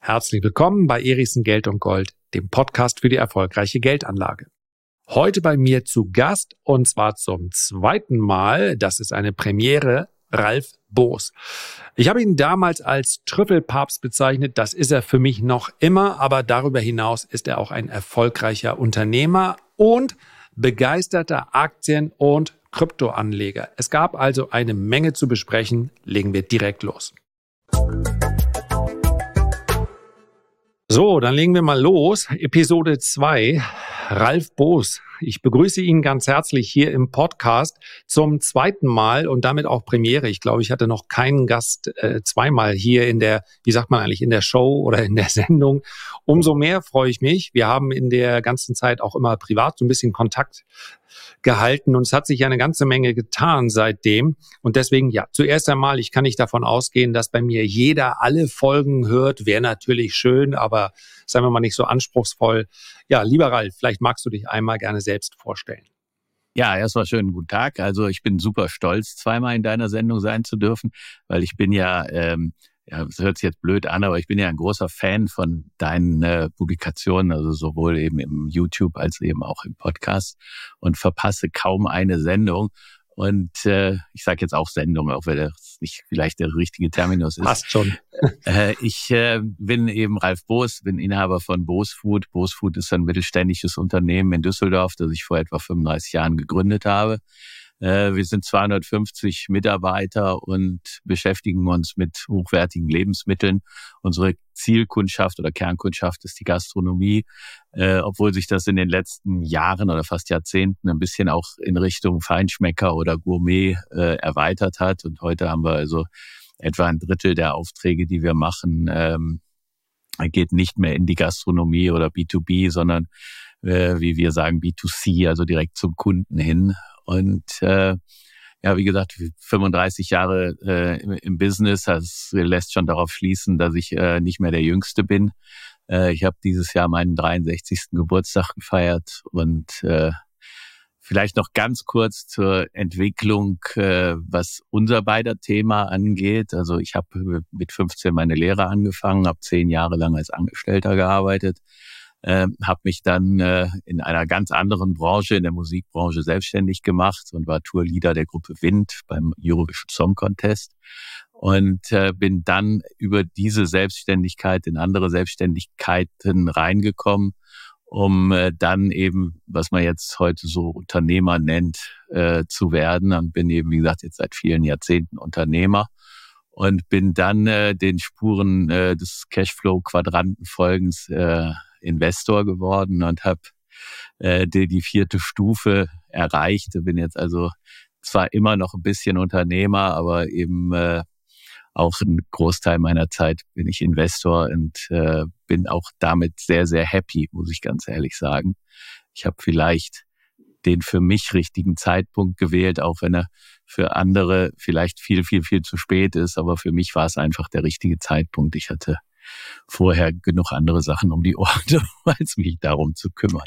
Herzlich willkommen bei Erichsen Geld und Gold, dem Podcast für die erfolgreiche Geldanlage. Heute bei mir zu Gast und zwar zum zweiten Mal, das ist eine Premiere, Ralf Boos. Ich habe ihn damals als Trüffelpapst bezeichnet, das ist er für mich noch immer, aber darüber hinaus ist er auch ein erfolgreicher Unternehmer und begeisterter Aktien- und Kryptoanleger. Es gab also eine Menge zu besprechen, legen wir direkt los. So, dann legen wir mal los. Episode 2, Ralf Boos. Ich begrüße ihn ganz herzlich hier im Podcast zum zweiten Mal und damit auch Premiere. Ich glaube, ich hatte noch keinen Gast zweimal hier in der, wie sagt man eigentlich, in der Show oder in der Sendung. Umso mehr freue ich mich. Wir haben in der ganzen Zeit auch immer privat so ein bisschen Kontakt gehalten und es hat sich ja eine ganze Menge getan seitdem. Und deswegen, ja, zuerst einmal, ich kann nicht davon ausgehen, dass bei mir jeder alle Folgen hört. Wäre natürlich schön, aber seien wir mal nicht so anspruchsvoll. Ja, lieber Ralf, vielleicht magst du dich einmal gerne selbst vorstellen. Ja, erstmal schönen guten Tag. Also ich bin super stolz, zweimal in deiner Sendung sein zu dürfen, weil ich bin ja, das hört sich jetzt blöd an, aber ich bin ja ein großer Fan von deinen Publikationen, also sowohl eben im YouTube als eben auch im Podcast und verpasse kaum eine Sendung. Und ich sage jetzt auch Sendung, auch wenn das nicht vielleicht der richtige Terminus ist. Passt schon. Ich bin eben Ralf Boos, bin Inhaber von Boos Food. Boos Food ist ein mittelständisches Unternehmen in Düsseldorf, das ich vor etwa 35 Jahren gegründet habe. Wir sind 250 Mitarbeiter und beschäftigen uns mit hochwertigen Lebensmitteln. Unsere Zielkundschaft oder Kernkundschaft ist die Gastronomie, obwohl sich das in den letzten Jahren oder fast Jahrzehnten ein bisschen auch in Richtung Feinschmecker oder Gourmet erweitert hat. Und heute haben wir also etwa ein Drittel der Aufträge, die wir machen, geht nicht mehr in die Gastronomie oder B2B, sondern wie wir sagen B2C, also direkt zum Kunden hin. Und ja, wie gesagt, 35 Jahre im Business, das lässt schon darauf schließen, dass ich nicht mehr der Jüngste bin. Ich habe dieses Jahr meinen 63. Geburtstag gefeiert und vielleicht noch ganz kurz zur Entwicklung, was unser beider Thema angeht. Also ich habe mit 15 meine Lehre angefangen, habe 10 Jahre lang als Angestellter gearbeitet. Habe mich dann in einer ganz anderen Branche, in der Musikbranche, selbstständig gemacht und war Tourleader der Gruppe Wind beim Eurovision Song Contest und bin dann über diese Selbstständigkeit in andere Selbstständigkeiten reingekommen, um dann eben, was man jetzt heute so Unternehmer nennt, zu werden und bin eben, wie gesagt, jetzt seit vielen Jahrzehnten Unternehmer. Und bin dann den Spuren des Cashflow-Quadrantenfolgens Investor geworden und habe die 4. Stufe erreicht. Bin jetzt also zwar immer noch ein bisschen Unternehmer, aber eben auch einen Großteil meiner Zeit bin ich Investor und bin auch damit sehr, sehr happy, muss ich ganz ehrlich sagen. Ich habe vielleicht den für mich richtigen Zeitpunkt gewählt, auch wenn er für andere vielleicht viel, viel, viel zu spät ist. Aber für mich war es einfach der richtige Zeitpunkt. Ich hatte vorher genug andere Sachen um die Ohren, als mich darum zu kümmern.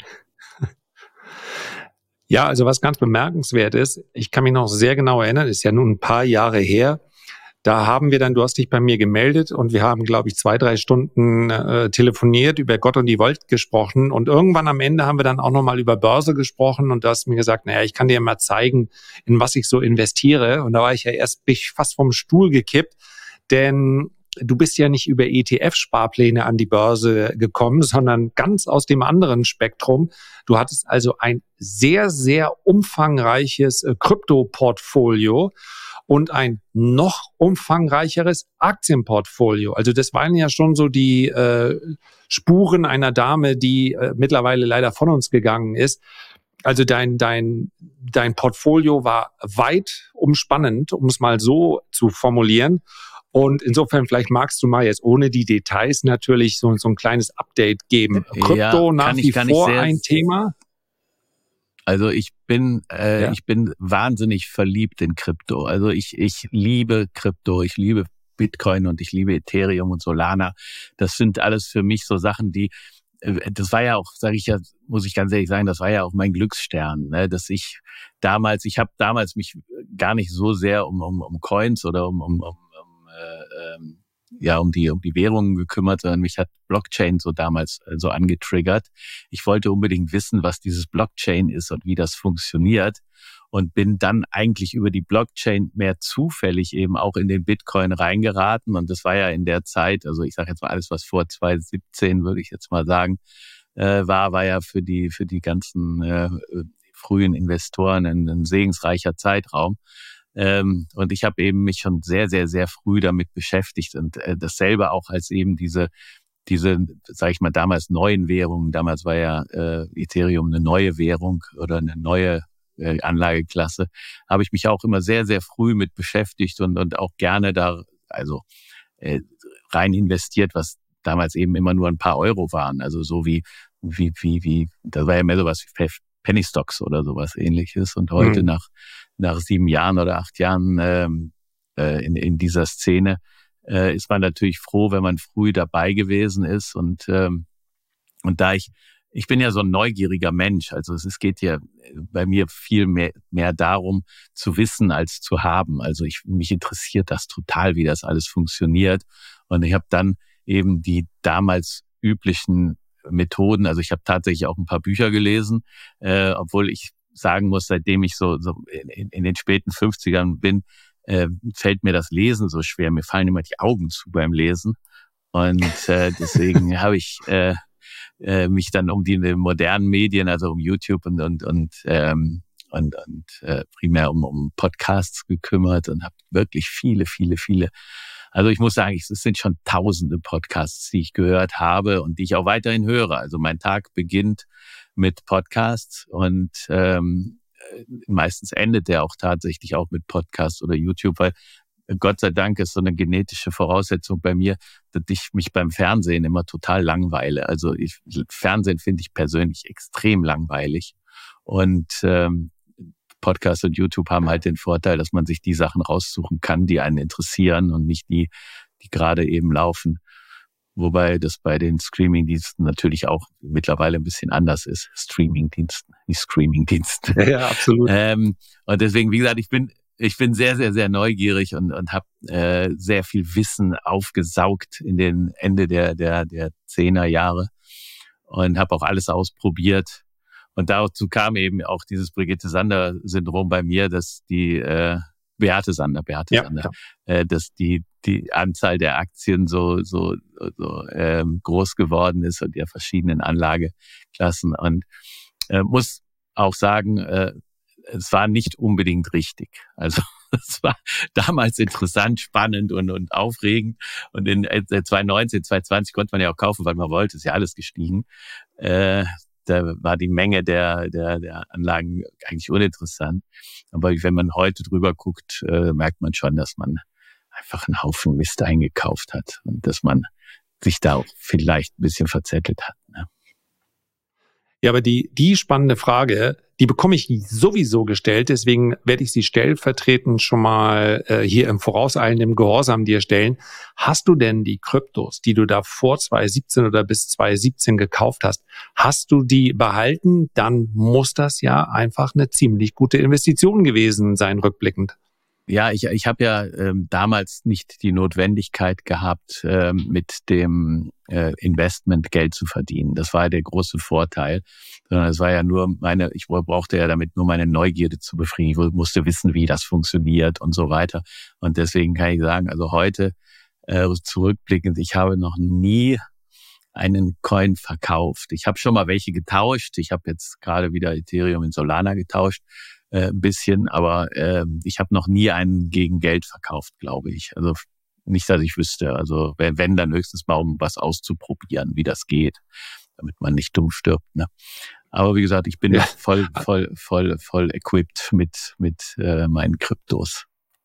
Ja, also was ganz bemerkenswert ist, ich kann mich noch sehr genau erinnern, ist ja nun ein paar Jahre her, da haben wir dann, du hast dich bei mir gemeldet und wir haben, glaube ich, 2-3 Stunden telefoniert, über Gott und die Welt gesprochen und irgendwann am Ende haben wir dann auch nochmal über Börse gesprochen und du hast mir gesagt, naja, ich kann dir mal zeigen, in was ich so investiere und da war ich ja erst fast vom Stuhl gekippt, denn du bist ja nicht über ETF-Sparpläne an die Börse gekommen, sondern ganz aus dem anderen Spektrum. Du hattest also ein sehr, sehr umfangreiches Krypto-Portfolio und ein noch umfangreicheres Aktienportfolio. Also das waren ja schon so die Spuren einer Dame, die mittlerweile leider von uns gegangen ist. Also dein Portfolio war weit umspannend, um es mal so zu formulieren. Und insofern, vielleicht magst du mal jetzt ohne die Details natürlich so ein kleines Update geben. Krypto ja, nach wie vor ein Thema? Also ich bin wahnsinnig verliebt in Krypto. Also ich liebe Krypto, ich liebe Bitcoin und ich liebe Ethereum und Solana. Das sind alles für mich so Sachen, die das war ja auch, sage ich ja, muss ich ganz ehrlich sagen, das war ja auch mein Glücksstern, ne? Dass ich habe damals mich gar nicht so sehr um Coins oder um um die Währungen gekümmert, sondern mich hat Blockchain so damals so angetriggert. Ich wollte unbedingt wissen, was dieses Blockchain ist und wie das funktioniert und bin dann eigentlich über die Blockchain mehr zufällig eben auch in den Bitcoin reingeraten. Und das war ja in der Zeit, also ich sage jetzt mal alles, was vor 2017, würde ich jetzt mal sagen, war ja für die ganzen frühen Investoren ein segensreicher Zeitraum. Und ich habe eben mich schon sehr, sehr, sehr früh damit beschäftigt und dasselbe auch als eben diese, sage ich mal, damals neuen Währungen. Damals war ja Ethereum eine neue Währung oder eine neue Anlageklasse. Habe ich mich auch immer sehr, sehr früh mit beschäftigt und auch gerne da rein investiert, was damals eben immer nur ein paar Euro waren. Also so wie das war ja mehr sowas wie Penny Stocks oder sowas Ähnliches. Und heute nach 7 Jahren oder 8 Jahren in dieser Szene ist man natürlich froh, wenn man früh dabei gewesen ist. Und da ich bin ja so ein neugieriger Mensch. Also es geht ja bei mir viel mehr darum, zu wissen als zu haben. Also mich interessiert das total, wie das alles funktioniert. Und ich habe dann eben die damals üblichen Methoden. Also ich habe tatsächlich auch ein paar Bücher gelesen, obwohl ich sagen muss, seitdem ich so in den späten 50ern bin, fällt mir das Lesen so schwer. Mir fallen immer die Augen zu beim Lesen. Und deswegen habe ich mich dann um die modernen Medien, also um YouTube und primär um Podcasts gekümmert und habe wirklich viele. Also ich muss sagen, es sind schon tausende Podcasts, die ich gehört habe und die ich auch weiterhin höre. Also mein Tag beginnt mit Podcasts und meistens endet der auch tatsächlich auch mit Podcasts oder YouTube, weil Gott sei Dank ist so eine genetische Voraussetzung bei mir, dass ich mich beim Fernsehen immer total langweile. Also Fernsehen finde ich persönlich extrem langweilig und Podcast und YouTube haben halt den Vorteil, dass man sich die Sachen raussuchen kann, die einen interessieren und nicht die gerade eben laufen. Wobei das bei den Streamingdiensten natürlich auch mittlerweile ein bisschen anders ist. Streamingdiensten, nicht Streamingdiensten. Ja, absolut. Und deswegen, wie gesagt, ich bin sehr, sehr, sehr neugierig und habe sehr viel Wissen aufgesaugt in den Ende der 10er Jahre und habe auch alles ausprobiert. Und dazu kam eben auch dieses Brigitte-Sander-Syndrom bei mir, dass die Beate Sander, dass die Anzahl der Aktien so groß geworden ist und der verschiedenen Anlageklassen. Und muss auch sagen, es war nicht unbedingt richtig. Also es war damals interessant, spannend und aufregend. Und in 2019, 2020 konnte man ja auch kaufen, weil man wollte. Ist ja alles gestiegen. Da war die Menge der Anlagen eigentlich uninteressant. Aber wenn man heute drüber guckt, merkt man schon, dass man einfach einen Haufen Mist eingekauft hat und dass man sich da auch vielleicht ein bisschen verzettelt hat. Ne? Ja, aber die spannende Frage, die bekomme ich sowieso gestellt, deswegen werde ich sie stellvertretend schon mal hier im vorauseilenden Gehorsam dir stellen. Hast du denn die Kryptos, die du da vor 2017 oder bis 2017 gekauft hast du die behalten? Dann muss das ja einfach eine ziemlich gute Investition gewesen sein, rückblickend. Ja, ich habe ja damals nicht die Notwendigkeit gehabt, mit dem Investment Geld zu verdienen. Das war ja der große Vorteil. Sondern es war ja nur ich brauchte ja damit nur meine Neugierde zu befriedigen. Ich musste wissen, wie das funktioniert und so weiter. Und deswegen kann ich sagen, also heute zurückblickend, ich habe noch nie einen Coin verkauft. Ich habe schon mal welche getauscht. Ich habe jetzt gerade wieder Ethereum in Solana getauscht. Ein bisschen, aber ich habe noch nie einen gegen Geld verkauft, glaube ich. Also nicht, dass ich wüsste. Also wenn dann höchstens mal, um was auszuprobieren, wie das geht, damit man nicht dumm stirbt. Ne? Aber wie gesagt, ich bin voll equipped mit meinen Kryptos.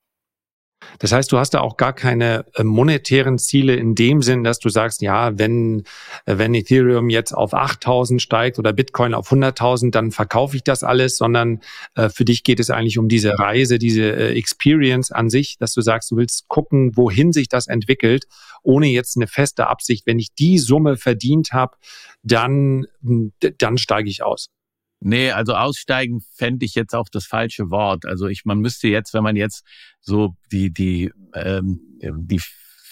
Das heißt, du hast da auch gar keine monetären Ziele in dem Sinn, dass du sagst, ja, wenn Ethereum jetzt auf 8.000 steigt oder Bitcoin auf 100.000, dann verkaufe ich das alles, sondern für dich geht es eigentlich um diese Reise, diese Experience an sich, dass du sagst, du willst gucken, wohin sich das entwickelt, ohne jetzt eine feste Absicht. Wenn ich die Summe verdient habe, dann steige ich aus. Nee, also aussteigen fände ich jetzt auch das falsche Wort. Also man müsste jetzt, wenn man jetzt so die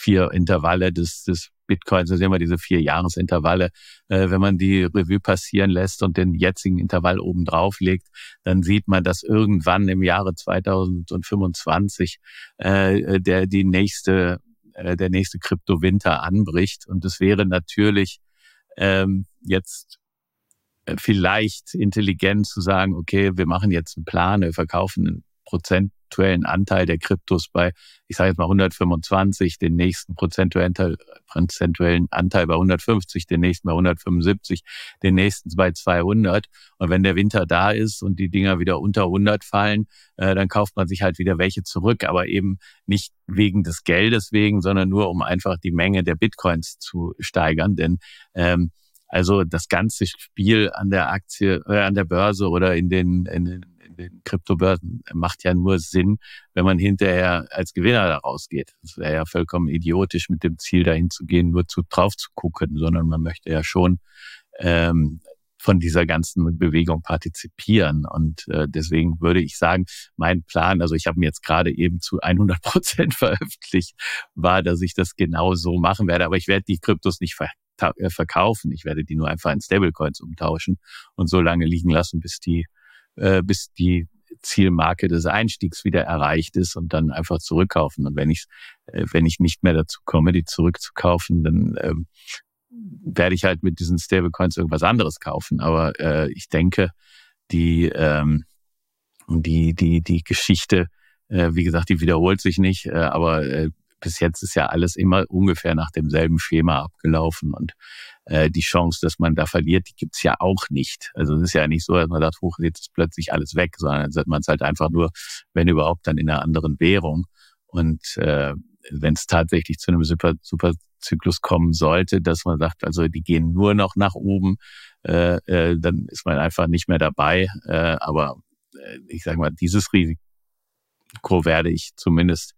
4 Intervalle des Bitcoins, das sind immer diese 4 Jahresintervalle. Wenn man die Revue passieren lässt und den jetzigen Intervall oben drauf legt, dann sieht man, dass irgendwann im Jahre 2025 der nächste Kryptowinter anbricht. Und es wäre natürlich jetzt vielleicht intelligent zu sagen, okay, wir machen jetzt einen Plan, wir verkaufen einen prozentuellen Anteil der Kryptos bei, ich sage jetzt mal 125, den nächsten prozentuellen Anteil bei 150, den nächsten bei 175, den nächsten bei 200. Und wenn der Winter da ist und die Dinger wieder unter 100 fallen, dann kauft man sich halt wieder welche zurück, aber eben nicht wegen des Geldes wegen, sondern nur um einfach die Menge der Bitcoins zu steigern, denn also das ganze Spiel an der Aktie, an der Börse oder in den Kryptobörsen macht ja nur Sinn, wenn man hinterher als Gewinner da rausgeht. Es wäre ja vollkommen idiotisch, mit dem Ziel dahin zu gehen, nur drauf zu gucken, sondern man möchte ja schon von dieser ganzen Bewegung partizipieren. Und deswegen würde ich sagen, mein Plan, also ich habe mir jetzt gerade eben zu 100% veröffentlicht, war, dass ich das genau so machen werde. Aber ich werde die Kryptos nicht verkaufen. Ich werde die nur einfach in Stablecoins umtauschen und so lange liegen lassen, bis die Zielmarke des Einstiegs wieder erreicht ist und dann einfach zurückkaufen. Und wenn ich nicht mehr dazu komme, die zurückzukaufen, dann werde ich halt mit diesen Stablecoins irgendwas anderes kaufen. Aber ich denke, die Geschichte, wie gesagt, die wiederholt sich nicht, aber bis jetzt ist ja alles immer ungefähr nach demselben Schema abgelaufen und die Chance, dass man da verliert, die gibt's ja auch nicht. Also es ist ja nicht so, dass man sagt, jetzt ist plötzlich alles weg, sondern dann sagt man es halt einfach nur, wenn überhaupt, dann in einer anderen Währung. Und wenn es tatsächlich zu einem Superzyklus kommen sollte, dass man sagt, also die gehen nur noch nach oben, dann ist man einfach nicht mehr dabei. Aber ich sage mal, dieses Risiko werde ich zumindest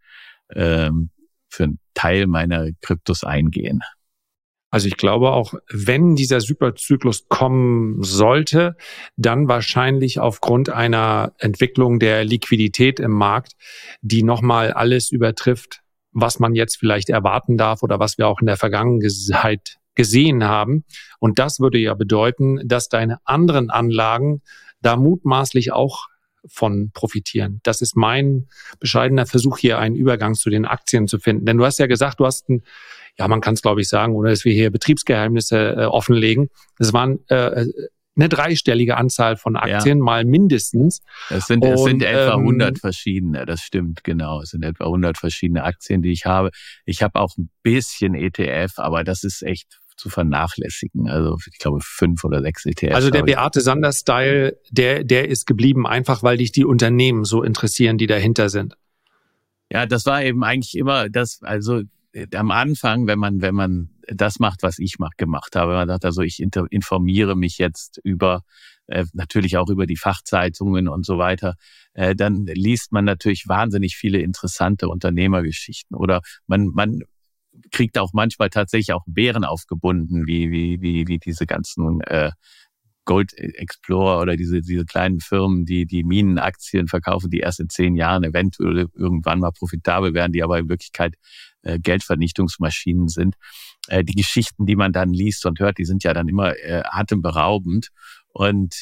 für einen Teil meiner Kryptos eingehen. Also ich glaube auch, wenn dieser Superzyklus kommen sollte, dann wahrscheinlich aufgrund einer Entwicklung der Liquidität im Markt, die nochmal alles übertrifft, was man jetzt vielleicht erwarten darf oder was wir auch in der Vergangenheit gesehen haben. Und das würde ja bedeuten, dass deine anderen Anlagen da mutmaßlich auch von profitieren. Das ist mein bescheidener Versuch, hier einen Übergang zu den Aktien zu finden. Denn du hast ja gesagt, du hast man kann es glaube ich sagen, ohne dass wir hier Betriebsgeheimnisse offenlegen. Es waren eine dreistellige Anzahl von Aktien, mal mindestens. Es sind etwa 100 verschiedene, das stimmt, genau. Es sind etwa 100 verschiedene Aktien, die ich habe. Ich habe auch ein bisschen ETF, aber das ist echt zu vernachlässigen. Also ich glaube 5 oder 6 ETFs. Also der Beate Sander-Style, der ist geblieben, einfach weil dich die Unternehmen so interessieren, die dahinter sind. Ja, das war eben eigentlich immer das, also am Anfang, wenn man das macht, was ich gemacht habe, wenn man sagt, also ich informiere mich jetzt natürlich auch über die Fachzeitungen und so weiter, dann liest man natürlich wahnsinnig viele interessante Unternehmergeschichten oder man kriegt auch manchmal tatsächlich auch Bären aufgebunden, wie diese ganzen Gold Explorer oder diese kleinen Firmen, die Minenaktien verkaufen, die erst in 10 Jahren eventuell irgendwann mal profitabel werden, die aber in Wirklichkeit Geldvernichtungsmaschinen sind. Die Geschichten, die man dann liest und hört, die sind ja dann immer atemberaubend. Und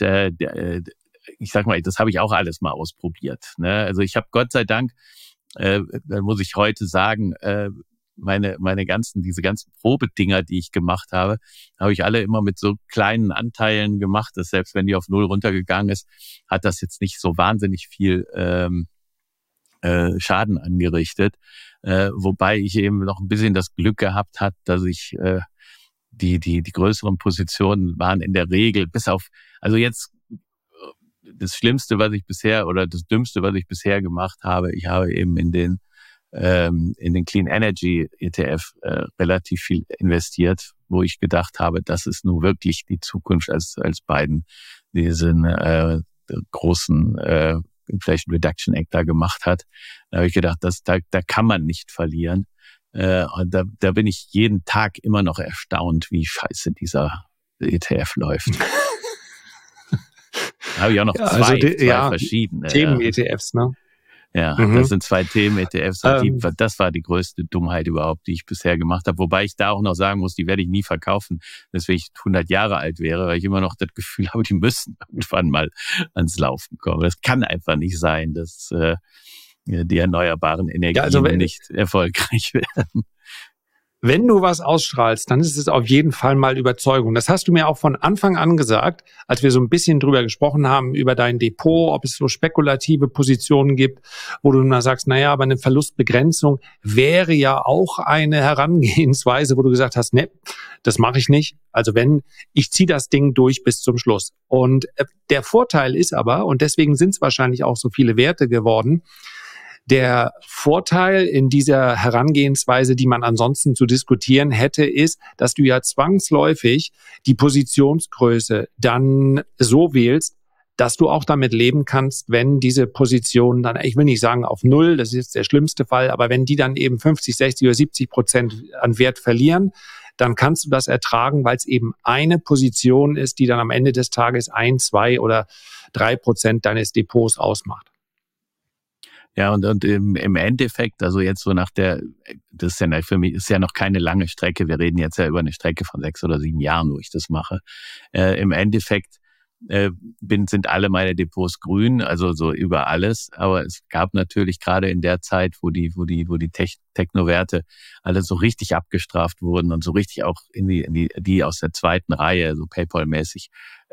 ich sag mal, das habe ich auch alles mal ausprobiert. Ne? Also ich habe Gott sei Dank, da muss ich heute sagen, diese ganzen Probedinger, die ich gemacht habe ich alle immer mit so kleinen Anteilen gemacht, dass selbst wenn die auf 0 runtergegangen ist, hat das jetzt nicht so wahnsinnig viel Schaden angerichtet. Wobei ich eben noch ein bisschen das Glück gehabt hat, dass ich die größeren Positionen waren in der Regel also jetzt das Schlimmste, was ich bisher oder das Dümmste, was ich bisher gemacht habe, ich habe eben in den Clean Energy ETF relativ viel investiert, wo ich gedacht habe, das ist nun wirklich die Zukunft, als Biden diesen großen Inflation Reduction Act da gemacht hat. Da habe ich gedacht, da kann man nicht verlieren. Und da bin ich jeden Tag immer noch erstaunt, wie scheiße dieser ETF läuft. Da habe ich auch noch zwei verschiedene Themen-ETFs, ne? Ja, das sind zwei Themen, ETFs. Das war die größte Dummheit überhaupt, die ich bisher gemacht habe. Wobei ich da auch noch sagen muss, die werde ich nie verkaufen, weswegen ich 100 Jahre alt wäre, weil ich immer noch das Gefühl habe, die müssen irgendwann mal ans Laufen kommen. Das kann einfach nicht sein, dass die erneuerbaren Energien nicht erfolgreich werden. Wenn du was ausstrahlst, dann ist es auf jeden Fall mal Überzeugung. Das hast du mir auch von Anfang an gesagt, als wir so ein bisschen drüber gesprochen haben, über dein Depot, ob es so spekulative Positionen gibt, wo du dann sagst, naja, aber eine Verlustbegrenzung wäre ja auch eine Herangehensweise, wo du gesagt hast, ne, das mache ich nicht. Also ich ziehe das Ding durch bis zum Schluss. Und der Vorteil ist aber, und deswegen sind es wahrscheinlich auch so viele Werte geworden, der Vorteil in dieser Herangehensweise, die man ansonsten zu diskutieren hätte, ist, dass du ja zwangsläufig die Positionsgröße dann so wählst, dass du auch damit leben kannst, wenn diese Positionen dann, ich will nicht sagen auf 0, das ist jetzt der schlimmste Fall, aber wenn die dann eben 50, 60 oder 70% an Wert verlieren, dann kannst du das ertragen, weil es eben eine Position ist, die dann am Ende des Tages 1, 2 oder 3% deines Depots ausmacht. Ja, und im Endeffekt, also jetzt so das ist ja für mich ist ja noch keine lange Strecke. Wir reden jetzt ja über eine Strecke von 6 oder 7 Jahren, wo ich das mache. Im Endeffekt sind alle meine Depots grün, also so über alles. Aber es gab natürlich gerade in der Zeit, wo die Technowerte alle so richtig abgestraft wurden und so richtig auch in die aus der zweiten Reihe, so PayPal-mäßig,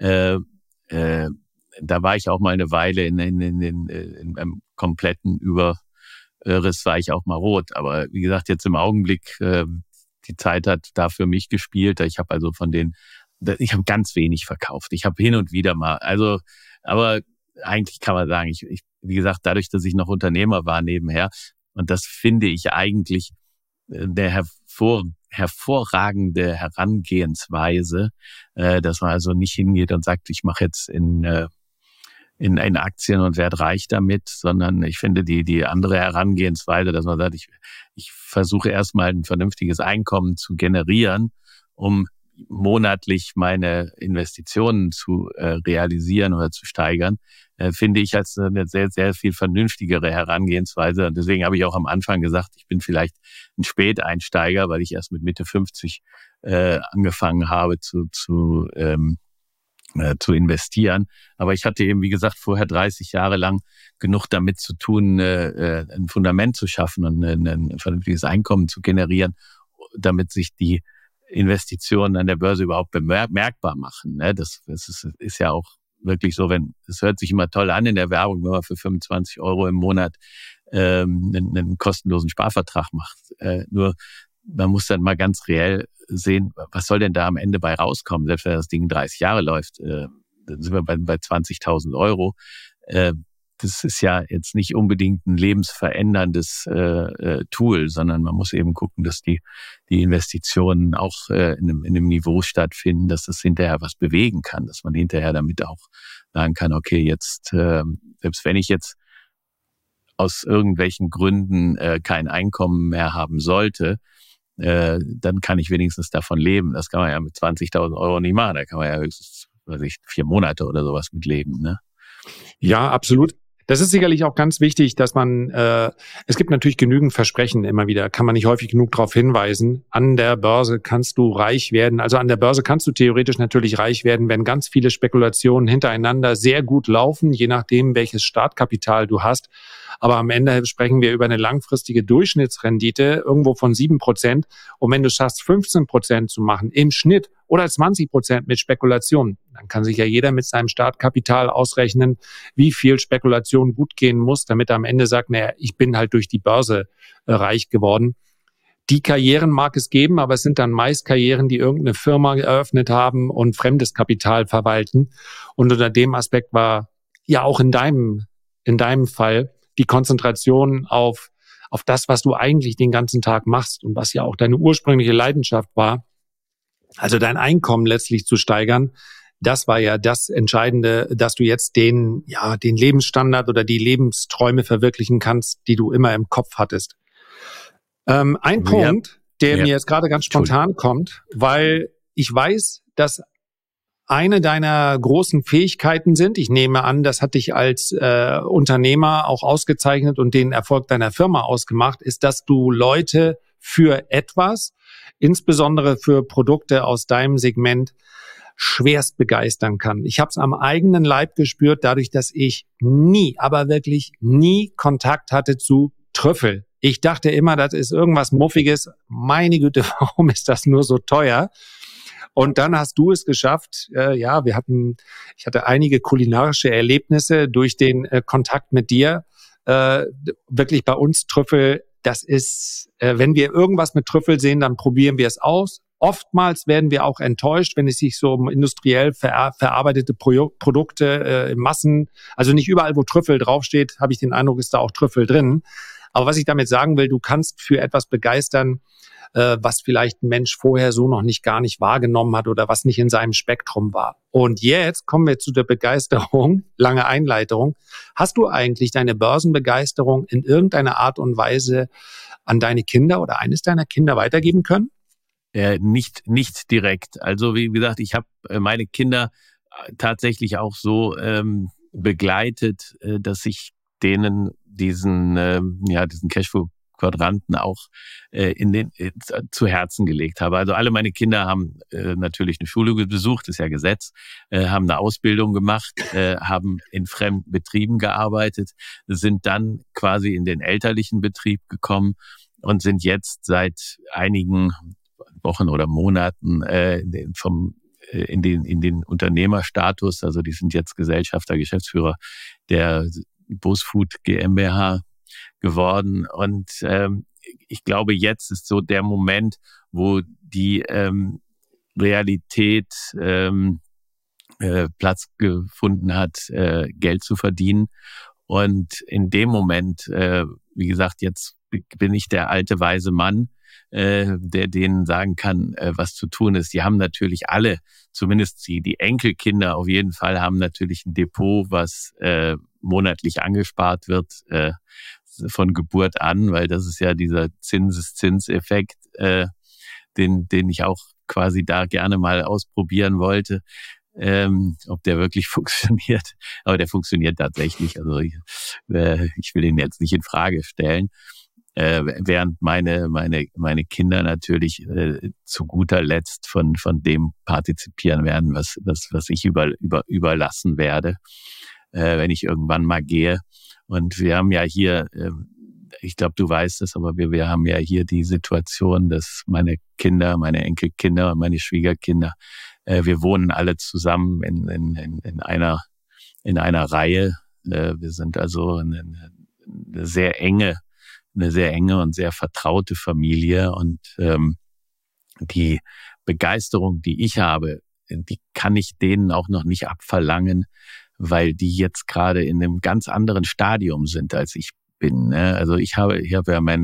da war ich auch mal eine Weile in einem kompletten Überriss, war ich auch mal rot. Aber wie gesagt, jetzt im Augenblick, die Zeit hat da für mich gespielt. Ich habe ich habe ganz wenig verkauft. Ich habe hin und wieder mal, aber eigentlich kann man sagen, wie gesagt, dadurch, dass ich noch Unternehmer war nebenher, und das finde ich eigentlich der hervorragende Herangehensweise, dass man also nicht hingeht und sagt, ich mache jetzt in Aktien und werde reich damit, sondern ich finde die andere Herangehensweise, dass man sagt, ich versuche erstmal ein vernünftiges Einkommen zu generieren, um monatlich meine Investitionen zu realisieren oder zu steigern, finde ich als eine sehr, sehr viel vernünftigere Herangehensweise. Und deswegen habe ich auch am Anfang gesagt, ich bin vielleicht ein Späteinsteiger, weil ich erst mit Mitte 50 angefangen habe zu investieren. Aber ich hatte eben, wie gesagt, vorher 30 Jahre lang genug damit zu tun, ein Fundament zu schaffen und ein vernünftiges Einkommen zu generieren, damit sich die Investitionen an der Börse überhaupt bemerkbar machen. Das ist ja auch wirklich so, es hört sich immer toll an in der Werbung, wenn man für 25 € im Monat einen kostenlosen Sparvertrag macht. Nur man muss dann mal ganz reell sehen, was soll denn da am Ende bei rauskommen? Selbst wenn das Ding 30 Jahre läuft, dann sind wir bei 20.000 €. Das ist ja jetzt nicht unbedingt ein lebensveränderndes Tool, sondern man muss eben gucken, dass die Investitionen auch in einem Niveau stattfinden, dass das hinterher was bewegen kann, dass man hinterher damit auch sagen kann, okay, jetzt, selbst wenn ich jetzt aus irgendwelchen Gründen kein Einkommen mehr haben sollte, dann kann ich wenigstens davon leben. Das kann man ja mit 20.000 € nicht machen. Da kann man ja höchstens 4 Monate oder sowas mit leben, ne? Ja, absolut. Das ist sicherlich auch ganz wichtig, dass man, es gibt natürlich genügend Versprechen immer wieder, kann man nicht häufig genug darauf hinweisen. An der Börse kannst du reich werden. Also an der Börse kannst du theoretisch natürlich reich werden, wenn ganz viele Spekulationen hintereinander sehr gut laufen, je nachdem, welches Startkapital du hast. Aber am Ende sprechen wir über eine langfristige Durchschnittsrendite irgendwo von 7%. Und wenn du schaffst, 15% zu machen im Schnitt oder 20% mit Spekulation, dann kann sich ja jeder mit seinem Startkapital ausrechnen, wie viel Spekulation gut gehen muss, damit er am Ende sagt, naja, ich bin halt durch die Börse reich geworden. Die Karrieren mag es geben, aber es sind dann meist Karrieren, die irgendeine Firma eröffnet haben und fremdes Kapital verwalten. Und unter dem Aspekt war ja auch in deinem Fall die Konzentration auf das, was du eigentlich den ganzen Tag machst und was ja auch deine ursprüngliche Leidenschaft war, also dein Einkommen letztlich zu steigern. Das war ja das Entscheidende, dass du jetzt den Lebensstandard oder die Lebensträume verwirklichen kannst, die du immer im Kopf hattest. Ein Punkt, der mir jetzt gerade ganz spontan kommt, weil ich weiß, dass eine deiner großen Fähigkeiten sind, ich nehme an, das hat dich als Unternehmer auch ausgezeichnet und den Erfolg deiner Firma ausgemacht, ist, dass du Leute für etwas, insbesondere für Produkte aus deinem Segment, schwerst begeistern kann. Ich habe es am eigenen Leib gespürt, dadurch, dass ich nie, aber wirklich nie Kontakt hatte zu Trüffel. Ich dachte immer, das ist irgendwas Muffiges. Meine Güte, warum ist das nur so teuer? Und dann hast du es geschafft. Ich hatte einige kulinarische Erlebnisse durch den Kontakt mit dir. Wirklich bei uns Trüffel, das ist, wenn wir irgendwas mit Trüffel sehen, dann probieren wir es aus. Oftmals werden wir auch enttäuscht, wenn es sich so um industriell verarbeitete Produkte in Massen, also nicht überall, wo Trüffel draufsteht, habe ich den Eindruck, ist da auch Trüffel drin. Aber was ich damit sagen will, du kannst für etwas begeistern, was vielleicht ein Mensch vorher so noch gar nicht wahrgenommen hat oder was nicht in seinem Spektrum war. Und jetzt kommen wir zu der Begeisterung, lange Einleitung. Hast du eigentlich deine Börsenbegeisterung in irgendeiner Art und Weise an deine Kinder oder eines deiner Kinder weitergeben können? Nicht direkt. Also wie gesagt, ich habe meine Kinder tatsächlich auch so begleitet, dass ich denen diesen Cashflow-Quadranten auch zu Herzen gelegt habe. Also alle meine Kinder haben natürlich eine Schule besucht, ist ja Gesetz, haben eine Ausbildung gemacht, haben in fremden Betrieben gearbeitet, sind dann quasi in den elterlichen Betrieb gekommen und sind jetzt seit einigen Wochen oder Monaten in den Unternehmerstatus, also die sind jetzt Gesellschafter, Geschäftsführer der BOSFood GmbH geworden. Und ich glaube, jetzt ist so der Moment, wo die Realität Platz gefunden hat, Geld zu verdienen. Und in dem Moment, wie gesagt, jetzt bin ich der alte weise Mann, der denen sagen kann, was zu tun ist. Die haben natürlich alle, zumindest die Enkelkinder auf jeden Fall, haben natürlich ein Depot, was monatlich angespart wird von Geburt an, weil das ist ja dieser Zinseszinseffekt, den ich auch quasi da gerne mal ausprobieren wollte. Ob der wirklich funktioniert. Aber der funktioniert tatsächlich. Also ich will ihn jetzt nicht in Frage stellen. Während meine Kinder natürlich zu guter Letzt von dem partizipieren werden, was ich überlassen werde, wenn ich irgendwann mal gehe. Und wir haben ja hier, ich glaube, du weißt es, aber wir haben ja hier die Situation, dass meine Kinder, meine Enkelkinder und meine Schwiegerkinder, wir wohnen alle zusammen in einer Reihe. Wir sind also eine sehr enge und sehr vertraute Familie. Und die Begeisterung, die ich habe, die kann ich denen auch noch nicht abverlangen, weil die jetzt gerade in einem ganz anderen Stadium sind, als ich bin. Ne? Also ich habe ja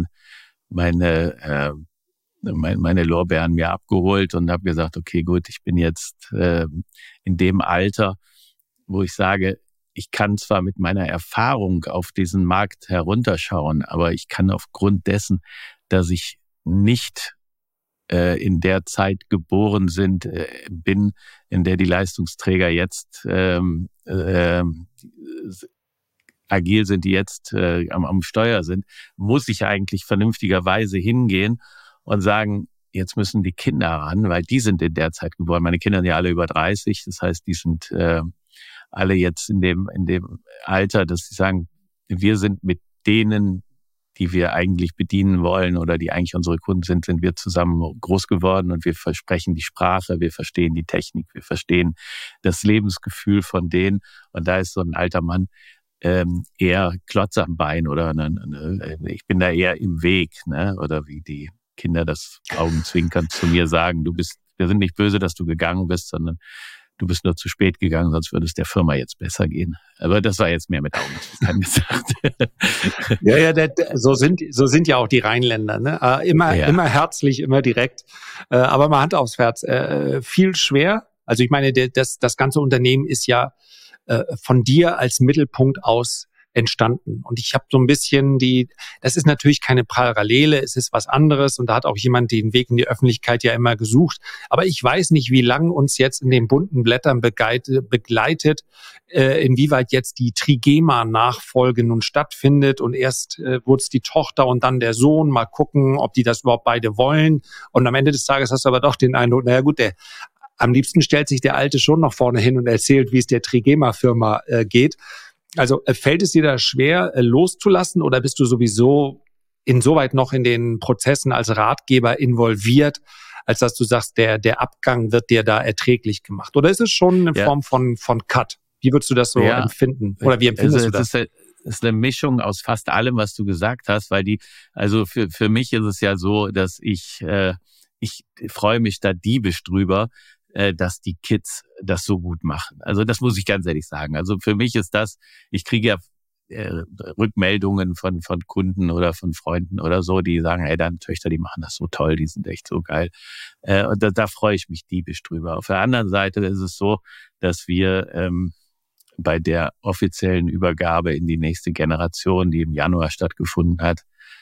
meine Lorbeeren mir abgeholt und habe gesagt, okay, gut, ich bin jetzt in dem Alter, wo ich sage, ich kann zwar mit meiner Erfahrung auf diesen Markt herunterschauen, aber ich kann aufgrund dessen, dass ich nicht in der Zeit geboren bin, in der die Leistungsträger jetzt agil sind, die jetzt am Steuer sind, muss ich eigentlich vernünftigerweise hingehen und sagen, jetzt müssen die Kinder ran, weil die sind in der Zeit geboren. Meine Kinder sind ja alle über 30, das heißt, die sind alle jetzt in dem Alter, dass sie sagen, wir sind mit denen, die wir eigentlich bedienen wollen oder die eigentlich unsere Kunden sind wir zusammen groß geworden und wir versprechen die Sprache, wir verstehen die Technik, wir verstehen das Lebensgefühl von denen. Und da ist so ein alter Mann eher Klotz am Bein oder ich bin da eher im Weg, ne? Oder wie die Kinder das augenzwinkernd zu mir sagen, wir sind nicht böse, dass du gegangen bist, sondern du bist nur zu spät gegangen, sonst würde es der Firma jetzt besser gehen. Aber das war jetzt mehr mit Augenzwinkern gesagt. Ja, so sind ja auch die Rheinländer, ne? Immer herzlich, immer direkt. Aber mal Hand aufs Herz. Viel schwer. Also ich meine, das ganze Unternehmen ist ja von dir als Mittelpunkt aus entstanden. Und ich habe so ein bisschen das ist natürlich keine Parallele, es ist was anderes und da hat auch jemand den Weg in die Öffentlichkeit ja immer gesucht. Aber ich weiß nicht, wie lange uns jetzt in den bunten Blättern begleitet, inwieweit jetzt die Trigema-Nachfolge nun stattfindet und erst wurde es die Tochter und dann der Sohn, mal gucken, ob die das überhaupt beide wollen. Und am Ende des Tages hast du aber doch den Eindruck, naja gut, am liebsten stellt sich der Alte schon noch vorne hin und erzählt, wie es der Trigema-Firma geht. Also fällt es dir da schwer, loszulassen oder bist du sowieso insoweit noch in den Prozessen als Ratgeber involviert, als dass du sagst, der Abgang wird dir da erträglich gemacht? Oder ist es schon eine Form von Cut? Wie würdest du das so empfinden? Oder wie empfindest du das? Es ist eine Mischung aus fast allem, was du gesagt hast, weil also für mich ist es ja so, dass ich freue mich da diebisch drüber, dass die Kids das so gut machen. Also das muss ich ganz ehrlich sagen. Also für mich ist ich kriege ja Rückmeldungen von Kunden oder von Freunden oder so, die sagen, hey, deine Töchter, die machen das so toll, die sind echt so geil. Und da freue ich mich diebisch drüber. Auf der anderen Seite ist es so, dass wir bei der offiziellen Übergabe in die nächste Generation, die im Januar stattgefunden hat,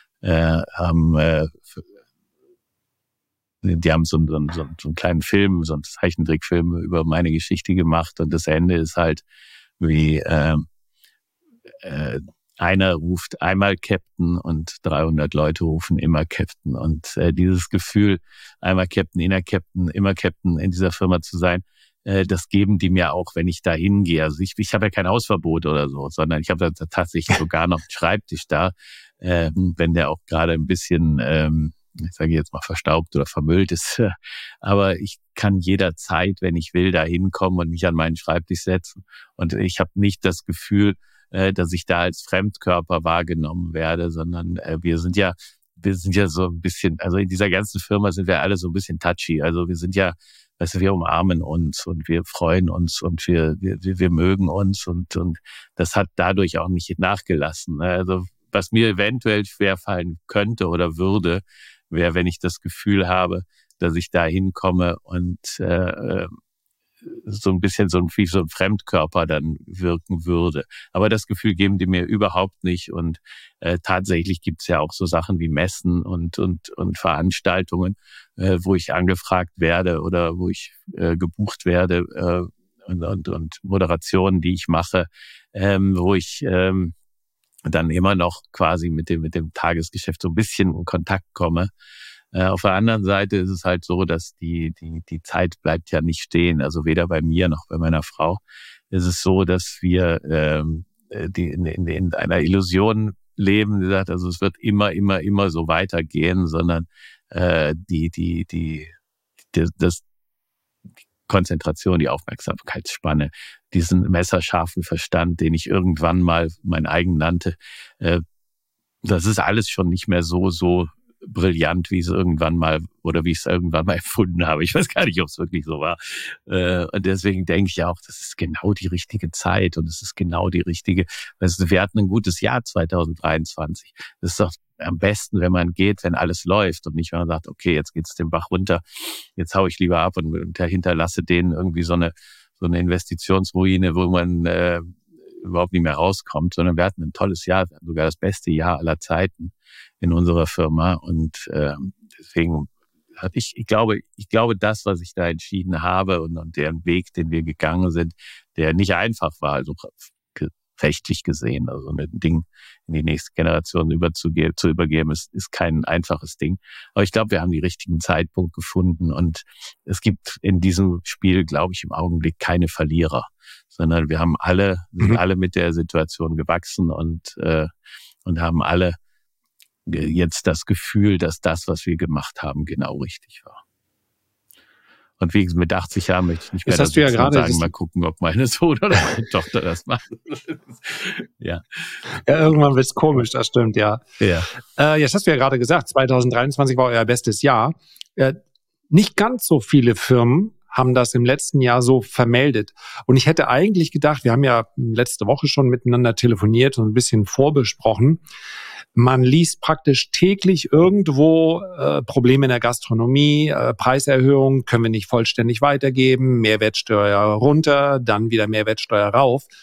die haben so einen kleinen Film, so einen Zeichentrickfilm über meine Geschichte gemacht und das Ende ist halt wie einer ruft einmal Captain und 300 Leute rufen immer Captain und dieses Gefühl, einmal Captain, immer Captain in dieser Firma zu sein, das geben die mir auch, wenn ich da hingehe. Also ich habe ja kein Hausverbot oder so, sondern ich habe da tatsächlich sogar noch einen Schreibtisch da, wenn der auch gerade ein bisschen ich sage jetzt mal verstaubt oder vermüllt ist, aber ich kann jederzeit, wenn ich will, da hinkommen und mich an meinen Schreibtisch setzen. Und ich habe nicht das Gefühl, dass ich da als Fremdkörper wahrgenommen werde, sondern wir sind ja so ein bisschen, also in dieser ganzen Firma sind wir alle so ein bisschen touchy. Also wir sind ja, weißt du, wir umarmen uns und wir freuen uns und wir mögen uns und das hat dadurch auch nicht nachgelassen. Also was mir eventuell schwerfallen könnte oder würde, wäre, wenn ich das Gefühl habe, dass ich da hinkomme und so ein bisschen wie so ein Fremdkörper dann wirken würde. Aber das Gefühl geben die mir überhaupt nicht. Und tatsächlich gibt's ja auch so Sachen wie Messen und Veranstaltungen, wo ich angefragt werde oder wo ich gebucht werde und Moderationen, die ich mache, wo ich dann immer noch quasi mit dem Tagesgeschäft so ein bisschen in Kontakt komme. Auf der anderen Seite ist es halt so, dass die Zeit bleibt ja nicht stehen. Also weder bei mir noch bei meiner Frau ist es so, dass wir in einer Illusion leben, die sagt, also es wird immer so weitergehen, sondern die Konzentration, die Aufmerksamkeitsspanne, diesen messerscharfen Verstand, den ich irgendwann mal mein eigen nannte, das ist alles schon nicht mehr so brillant, wie es irgendwann mal oder wie ich es irgendwann mal erfunden habe. Ich weiß gar nicht, ob es wirklich so war. Und deswegen denke ich auch, das ist genau die richtige Zeit und es ist genau die richtige. Also wir hatten ein gutes Jahr 2023. Das ist doch am besten, wenn man geht, wenn alles läuft und nicht, wenn man sagt, okay, jetzt geht's den Bach runter, jetzt hau ich lieber ab und hinterlasse denen irgendwie so eine Investitionsruine, wo man überhaupt nicht mehr rauskommt, sondern wir hatten ein tolles Jahr, sogar das beste Jahr aller Zeiten in unserer Firma und deswegen ich glaube, das, was ich da entschieden habe und deren Weg, den wir gegangen sind, der nicht einfach war, also rechtlich gesehen, also ein Ding in die nächste Generation zu übergeben, ist kein einfaches Ding. Aber ich glaube, wir haben den richtigen Zeitpunkt gefunden und es gibt in diesem Spiel, glaube ich, im Augenblick keine Verlierer, sondern wir haben sind alle mit der Situation gewachsen und haben alle jetzt das Gefühl, dass das, was wir gemacht haben, genau richtig war. Und wie mit 80 Jahren möchte ich nicht mehr das sagen, mal gucken, ob meine Sohn oder meine Tochter das macht. Ja, irgendwann wird's komisch, das stimmt, ja. Jetzt hast du ja gerade gesagt, 2023 war euer bestes Jahr. Nicht ganz so viele Firmen haben das im letzten Jahr so vermeldet. Und ich hätte eigentlich gedacht, wir haben ja letzte Woche schon miteinander telefoniert und ein bisschen vorbesprochen. Man liest praktisch täglich irgendwo Probleme in der Gastronomie, Preiserhöhungen können wir nicht vollständig weitergeben, Mehrwertsteuer runter, dann wieder Mehrwertsteuer rauf.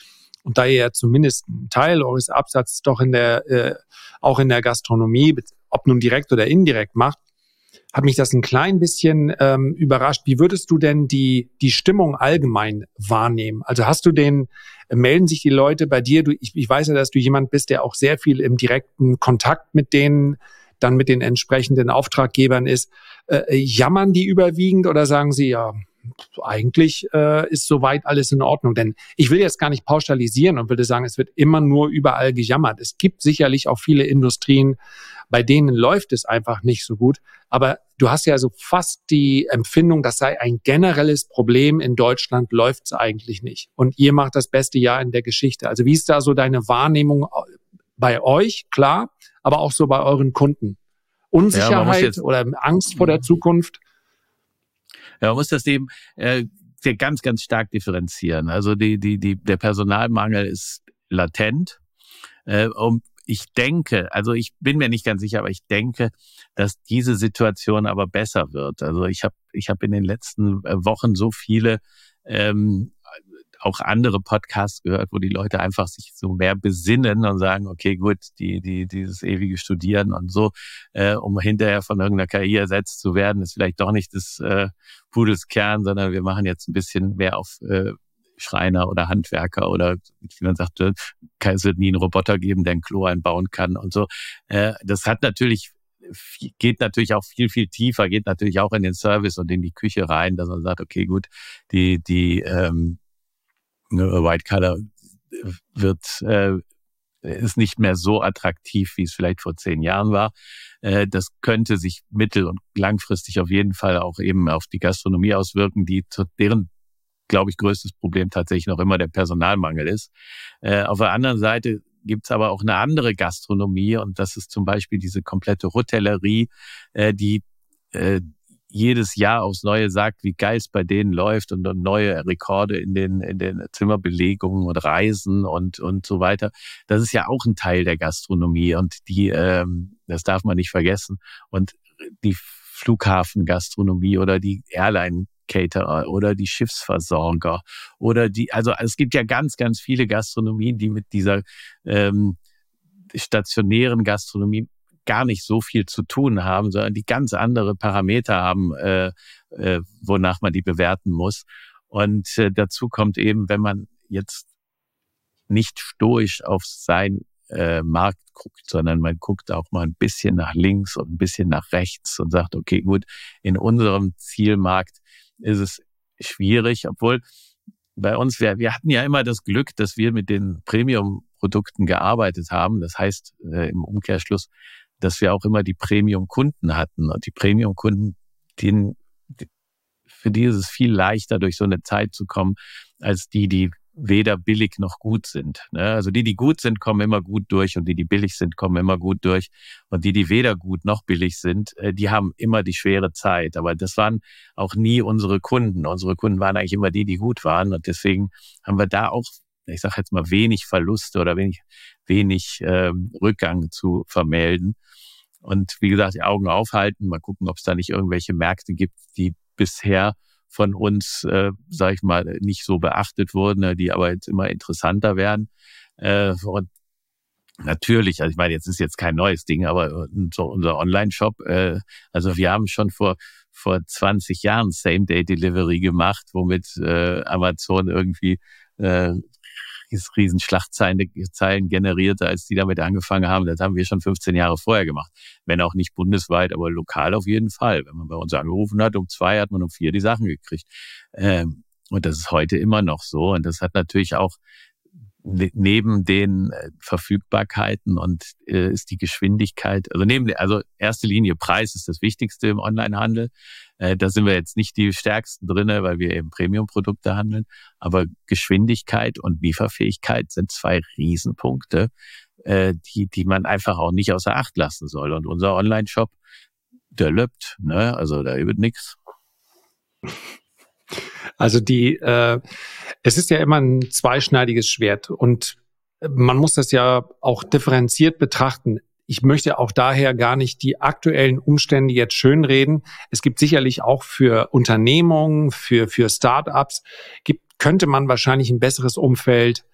und da ihr ja zumindest einen Teil eures Absatzes doch auch in der Gastronomie, ob nun direkt oder indirekt macht, hat mich das ein klein bisschen überrascht. Wie würdest du denn die Stimmung allgemein wahrnehmen? Also melden sich die Leute bei dir? Ich weiß ja, dass du jemand bist, der auch sehr viel im direkten Kontakt mit denen, dann mit den entsprechenden Auftraggebern ist. Jammern die überwiegend oder sagen sie, ja, eigentlich ist soweit alles in Ordnung? Denn ich will jetzt gar nicht pauschalisieren und würde sagen, es wird immer nur überall gejammert. Es gibt sicherlich auch viele Industrien, bei denen läuft es einfach nicht so gut. Aber du hast ja so fast die Empfindung, das sei ein generelles Problem. In Deutschland läuft es eigentlich nicht. Und ihr macht das beste Jahr in der Geschichte. Also wie ist da so deine Wahrnehmung bei euch? Klar, aber auch so bei euren Kunden. Unsicherheit oder Angst vor der Zukunft? Ja, man muss das eben ganz, ganz stark differenzieren. Also der Personalmangel ist latent. Ich denke, also ich bin mir nicht ganz sicher, aber ich denke, dass diese Situation aber besser wird. Also ich hab in den letzten Wochen so viele auch andere Podcasts gehört, wo die Leute einfach sich so mehr besinnen und sagen, okay, gut, dieses ewige Studieren und so, um hinterher von irgendeiner KI ersetzt zu werden, ist vielleicht doch nicht des Pudels Kern, sondern wir machen jetzt ein bisschen mehr auf Schreiner oder Handwerker oder wie man sagt, es wird nie einen Roboter geben, der ein Klo einbauen kann und so. Das geht natürlich auch viel, viel tiefer, geht natürlich auch in den Service und in die Küche rein, dass man sagt, okay, gut, die White Collar ist nicht mehr so attraktiv, wie es vielleicht vor 10 Jahren war. Das könnte sich mittel- und langfristig auf jeden Fall auch eben auf die Gastronomie auswirken, deren, glaube ich, größtes Problem tatsächlich noch immer der Personalmangel ist. Auf der anderen Seite gibt's aber auch eine andere Gastronomie und das ist zum Beispiel diese komplette Hotellerie, die jedes Jahr aufs Neue sagt, wie geil es bei denen läuft und neue Rekorde in den Zimmerbelegungen und Reisen und so weiter. Das ist ja auch ein Teil der Gastronomie und das darf man nicht vergessen. Und die Flughafengastronomie oder die Airline-Caterer oder die Schiffsversorger oder also es gibt ja ganz, ganz viele Gastronomien, die mit dieser stationären Gastronomie gar nicht so viel zu tun haben, sondern die ganz andere Parameter haben, wonach man die bewerten muss. Und dazu kommt eben, wenn man jetzt nicht stoisch auf seinen Markt guckt, sondern man guckt auch mal ein bisschen nach links und ein bisschen nach rechts und sagt, okay, gut, in unserem Zielmarkt ist es schwierig, obwohl bei uns, wir hatten ja immer das Glück, dass wir mit den Premium-Produkten gearbeitet haben. Das heißt im Umkehrschluss, dass wir auch immer die Premium-Kunden hatten. Und die Premium-Kunden, für die ist es viel leichter, durch so eine Zeit zu kommen, als die weder billig noch gut sind. Also die gut sind, kommen immer gut durch und die billig sind, kommen immer gut durch. Und die weder gut noch billig sind, die haben immer die schwere Zeit. Aber das waren auch nie unsere Kunden. Unsere Kunden waren eigentlich immer die gut waren. Und deswegen haben wir da auch, ich sage jetzt mal, wenig Verluste oder wenig Rückgang zu vermelden. Und wie gesagt, die Augen aufhalten, mal gucken, ob es da nicht irgendwelche Märkte gibt, die bisher von uns, sage ich mal, nicht so beachtet wurden, die aber jetzt immer interessanter werden. Und natürlich, also ich meine, jetzt ist kein neues Ding, aber so unser Online-Shop, also wir haben schon vor 20 Jahren Same-Day-Delivery gemacht, womit Amazon irgendwie riesen Schlagzeilen generierte, als die damit angefangen haben. Das haben wir schon 15 Jahre vorher gemacht. Wenn auch nicht bundesweit, aber lokal auf jeden Fall. Wenn man bei uns angerufen hat, um 2 hat man um 4 die Sachen gekriegt. Und das ist heute immer noch so. Und das hat natürlich auch neben den Verfügbarkeiten und ist die Geschwindigkeit, also erste Linie Preis ist das Wichtigste im Onlinehandel. Da sind wir jetzt nicht die stärksten drinne, weil wir eben Premium-Produkte handeln. Aber Geschwindigkeit und Lieferfähigkeit sind 2 Riesenpunkte, die man einfach auch nicht außer Acht lassen soll. Und unser Online-Shop, der lebt, ne? Also da wird nichts. Also es ist ja immer ein zweischneidiges Schwert und man muss das ja auch differenziert betrachten. Ich möchte auch daher gar nicht die aktuellen Umstände jetzt schönreden. Es gibt sicherlich auch für Unternehmungen, für Start-ups, könnte man wahrscheinlich ein besseres Umfeld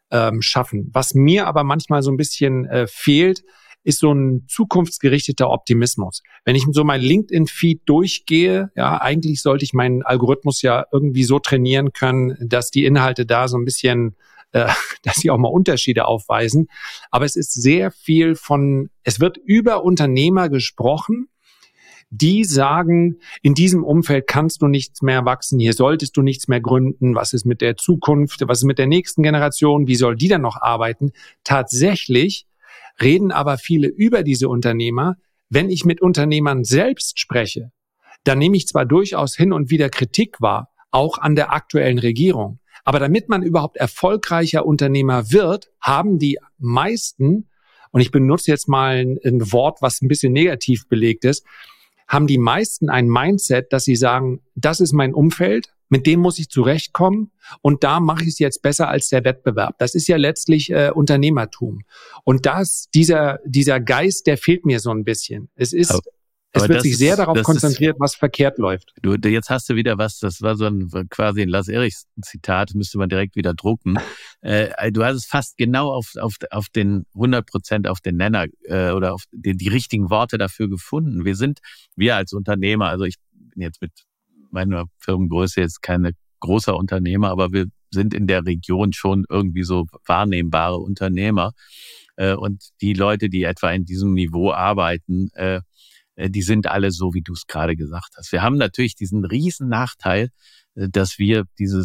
schaffen. Was mir aber manchmal so ein bisschen fehlt, ist so ein zukunftsgerichteter Optimismus. Wenn ich so mein LinkedIn-Feed durchgehe, ja, eigentlich sollte ich meinen Algorithmus ja irgendwie so trainieren können, dass die Inhalte da so ein bisschen, dass sie auch mal Unterschiede aufweisen. Aber es ist sehr viel es wird über Unternehmer gesprochen, die sagen, in diesem Umfeld kannst du nichts mehr wachsen, hier solltest du nichts mehr gründen, was ist mit der Zukunft, was ist mit der nächsten Generation, wie soll die dann noch arbeiten? Tatsächlich reden aber viele über diese Unternehmer. Wenn ich mit Unternehmern selbst spreche, dann nehme ich zwar durchaus hin und wieder Kritik wahr, auch an der aktuellen Regierung. Aber damit man überhaupt erfolgreicher Unternehmer wird, haben die meisten, und ich benutze jetzt mal ein Wort, was ein bisschen negativ belegt ist, haben die meisten ein Mindset, dass sie sagen, das ist mein Umfeld, mit dem muss ich zurechtkommen und da mache ich es jetzt besser als der Wettbewerb. Das ist ja letztlich Unternehmertum. Und dieser Geist, der fehlt mir so ein bisschen. Es wird sich sehr darauf konzentriert, was verkehrt läuft. Jetzt hast du wieder was, das war quasi ein Lars Erichsen-Zitat, müsste man direkt wieder drucken. Du hast es fast genau auf den 100% auf den Nenner oder auf die richtigen Worte dafür gefunden. Wir als Unternehmer, also ich bin jetzt mit meiner Firmengröße jetzt keine großer Unternehmer, aber wir sind in der Region schon irgendwie so wahrnehmbare Unternehmer. Und die Leute, die etwa in diesem Niveau arbeiten, die sind alle so, wie du es gerade gesagt hast. Wir haben natürlich diesen riesen Nachteil, dass wir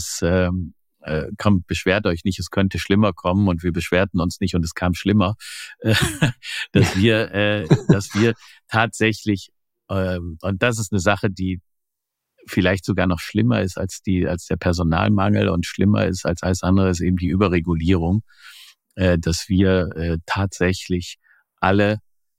kommt, beschwert euch nicht, es könnte schlimmer kommen und wir beschwerten uns nicht und es kam schlimmer, dass wir tatsächlich, und das ist eine Sache, die vielleicht sogar noch schlimmer ist als der Personalmangel und schlimmer ist als alles andere, ist eben die Überregulierung, dass wir tatsächlich alle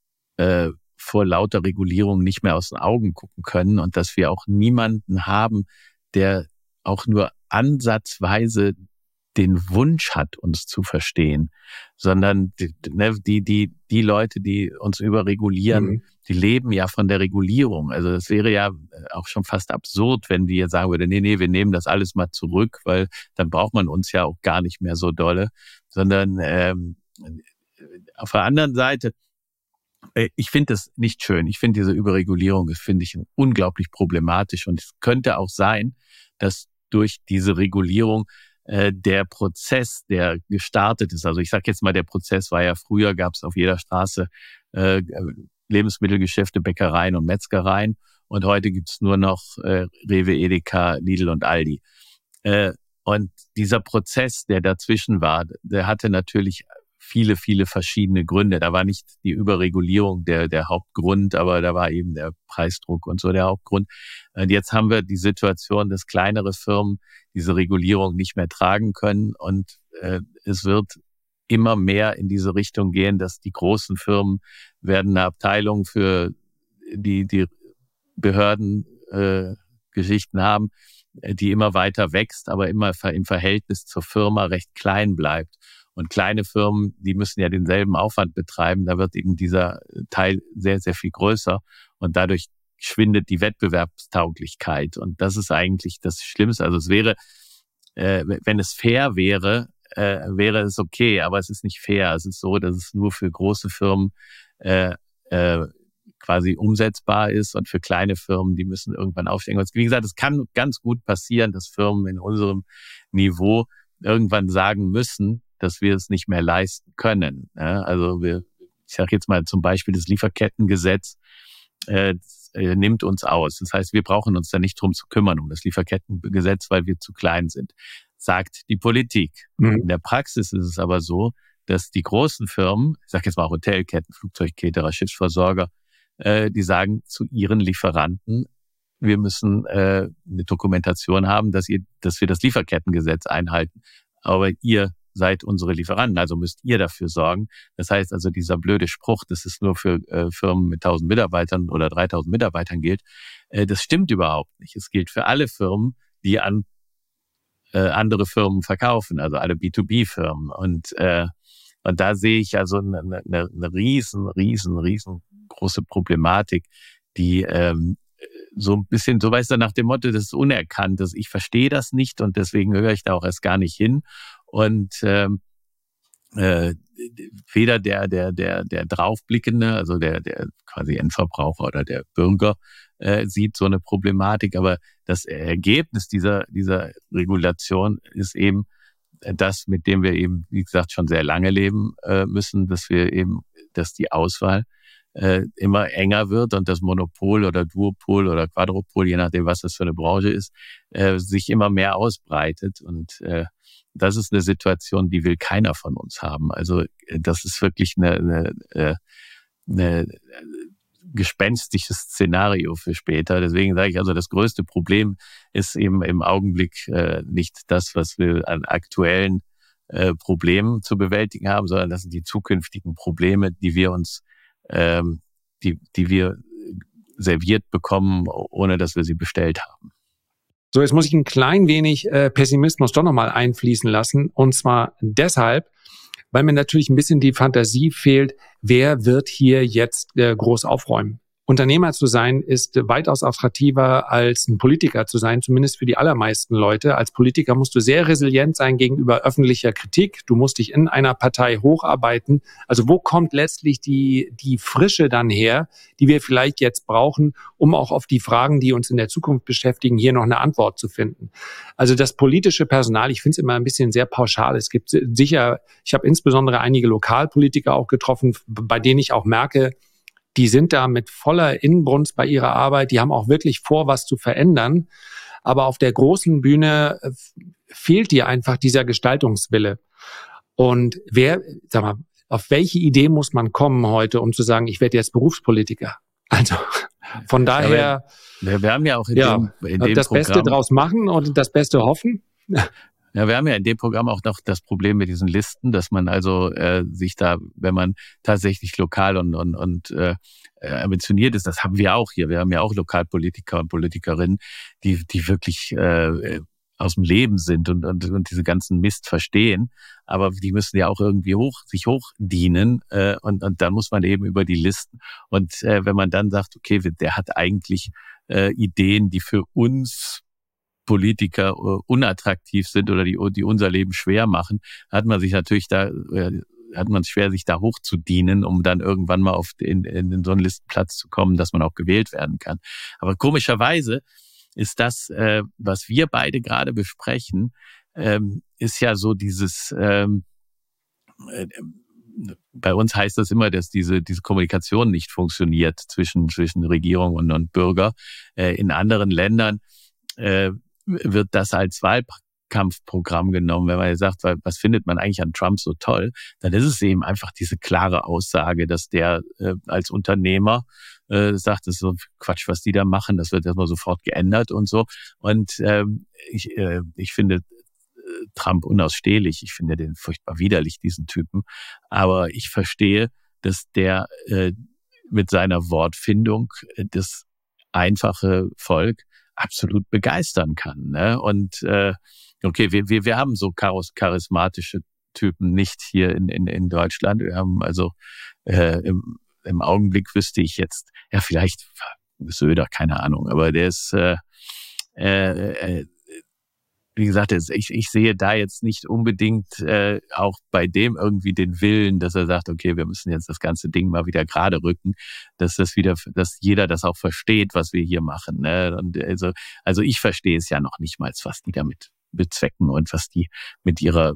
vor lauter Regulierung nicht mehr aus den Augen gucken können und dass wir auch niemanden haben, der auch nur ansatzweise den Wunsch hat, uns zu verstehen, sondern die Leute, die uns überregulieren, die leben ja von der Regulierung. Also es wäre ja auch schon fast absurd, wenn die jetzt sagen würden, nee, wir nehmen das alles mal zurück, weil dann braucht man uns ja auch gar nicht mehr so dolle, sondern auf der anderen Seite, ich finde das nicht schön. Ich finde diese Überregulierung, das finde ich unglaublich problematisch. Und es könnte auch sein, dass durch diese Regulierung der Prozess, der gestartet ist, also ich sage jetzt mal, der Prozess war ja früher, gab es auf jeder Straße Lebensmittelgeschäfte, Bäckereien und Metzgereien. Und heute gibt's nur noch Rewe, Edeka, Lidl und Aldi. Und dieser Prozess, der dazwischen war, der hatte natürlich viele, viele verschiedene Gründe. Da war nicht die Überregulierung der Hauptgrund, aber da war eben der Preisdruck und so der Hauptgrund. Und jetzt haben wir die Situation, dass kleinere Firmen diese Regulierung nicht mehr tragen können und es wird immer mehr in diese Richtung gehen, dass die großen Firmen werden eine Abteilung für die Behördengeschichten haben, die immer weiter wächst, aber immer im Verhältnis zur Firma recht klein bleibt. Und kleine Firmen, die müssen ja denselben Aufwand betreiben. Da wird eben dieser Teil sehr, sehr viel größer. Und dadurch schwindet die Wettbewerbstauglichkeit. Und das ist eigentlich das Schlimmste. Also es wäre, wenn es fair wäre, wäre es okay. Aber es ist nicht fair. Es ist so, dass es nur für große Firmen quasi umsetzbar ist. Und für kleine Firmen, die müssen irgendwann aufsteigen. Wie gesagt, es kann ganz gut passieren, dass Firmen in unserem Niveau irgendwann sagen müssen, dass wir es nicht mehr leisten können. Also ich sage jetzt mal zum Beispiel, das Lieferkettengesetz nimmt uns aus. Das heißt, wir brauchen uns da nicht drum zu kümmern, um das Lieferkettengesetz, weil wir zu klein sind, sagt die Politik. In der Praxis ist es aber so, dass die großen Firmen, ich sage jetzt mal Hotelketten, Flugzeugcaterer, Schiffsversorger, die sagen zu ihren Lieferanten, wir müssen eine Dokumentation haben, dass wir das Lieferkettengesetz einhalten. Aber ihr seid unsere Lieferanten, also müsst ihr dafür sorgen. Das heißt also, dieser blöde Spruch, dass es nur für Firmen mit 1000 Mitarbeitern oder 3000 Mitarbeitern gilt, das stimmt überhaupt nicht. Es gilt für alle Firmen, die an andere Firmen verkaufen, also alle B2B-Firmen. Und da sehe ich also eine riesengroße Problematik, die so ein bisschen, so weißt du, nach dem Motto, das ist unerkannt, ich verstehe das nicht und deswegen höre ich da auch erst gar nicht hin. Und weder der Draufblickende, also der quasi Endverbraucher oder der Bürger sieht so eine Problematik, aber das Ergebnis dieser Regulation ist eben das, mit dem wir eben, wie gesagt, schon sehr lange leben müssen, dass die Auswahl immer enger wird und das Monopol oder Duopol oder Quadropol, je nachdem, was das für eine Branche ist, sich immer mehr ausbreitet. Und das ist eine Situation, die will keiner von uns haben. Also das ist wirklich eine gespenstisches Szenario für später. Deswegen sage ich also, das größte Problem ist eben im Augenblick nicht das, was wir an aktuellen Problemen zu bewältigen haben, sondern das sind die zukünftigen Probleme, die wir uns die wir serviert bekommen, ohne dass wir sie bestellt haben. So, jetzt muss ich ein klein wenig Pessimismus doch nochmal einfließen lassen. Und zwar deshalb, weil mir natürlich ein bisschen die Fantasie fehlt, wer wird hier jetzt groß aufräumen. Unternehmer zu sein ist weitaus attraktiver als ein Politiker zu sein, zumindest für die allermeisten Leute. Als Politiker musst du sehr resilient sein gegenüber öffentlicher Kritik. Du musst dich in einer Partei hocharbeiten. Also wo kommt letztlich die Frische dann her, die wir vielleicht jetzt brauchen, um auch auf die Fragen, die uns in der Zukunft beschäftigen, hier noch eine Antwort zu finden? Also das politische Personal, ich finde es immer ein bisschen sehr pauschal. Es gibt sicher, ich habe insbesondere einige Lokalpolitiker auch getroffen, bei denen ich auch merke, die sind da mit voller Inbrunst bei ihrer Arbeit, die haben auch wirklich vor, was zu verändern. Aber auf der großen Bühne fehlt dir einfach dieser Gestaltungswille. Und auf welche Idee muss man kommen heute, um zu sagen, ich werde jetzt Berufspolitiker? Also von daher, wir haben ja auch in dem das Programm Beste draus machen und das Beste hoffen. Ja, wir haben ja in dem Programm auch noch das Problem mit diesen Listen, dass man also sich da, wenn man tatsächlich lokal und ambitioniert ist, das haben wir auch hier. Wir haben ja auch Lokalpolitiker und Politikerinnen, die wirklich aus dem Leben sind und diese ganzen Mist verstehen. Aber die müssen ja auch irgendwie sich hochdienen und dann muss man eben über die Listen. Und wenn man dann sagt, okay, der hat eigentlich Ideen, die für uns Politiker unattraktiv sind oder die unser Leben schwer machen, hat man sich natürlich hat man es schwer, sich da hochzudienen, um dann irgendwann mal in so einen Listenplatz zu kommen, dass man auch gewählt werden kann. Aber komischerweise ist das, was wir beide gerade besprechen, ist ja so dieses, bei uns heißt das immer, dass diese Kommunikation nicht funktioniert zwischen Regierung und Bürger. In anderen Ländern wird das als Wahlkampfprogramm genommen. Wenn man sagt, was findet man eigentlich an Trump so toll, dann ist es eben einfach diese klare Aussage, dass der als Unternehmer sagt, das ist so Quatsch, was die da machen, das wird erstmal sofort geändert und so. Und ich finde Trump unausstehlich. Ich finde den furchtbar widerlich, diesen Typen. Aber ich verstehe, dass der mit seiner Wortfindung das einfache Volk absolut begeistern kann. Ne? Und okay, wir haben so charismatische Typen nicht hier in Deutschland. Wir haben also im Augenblick wüsste ich jetzt, ja vielleicht Söder, keine Ahnung, aber der ist wie gesagt, ich sehe da jetzt nicht unbedingt auch bei dem irgendwie den Willen, dass er sagt, okay, wir müssen jetzt das ganze Ding mal wieder gerade rücken, dass jeder das auch versteht, was wir hier machen. Ne? Und also ich verstehe es ja noch nicht mal, was die damit bezwecken und was die mit ihrer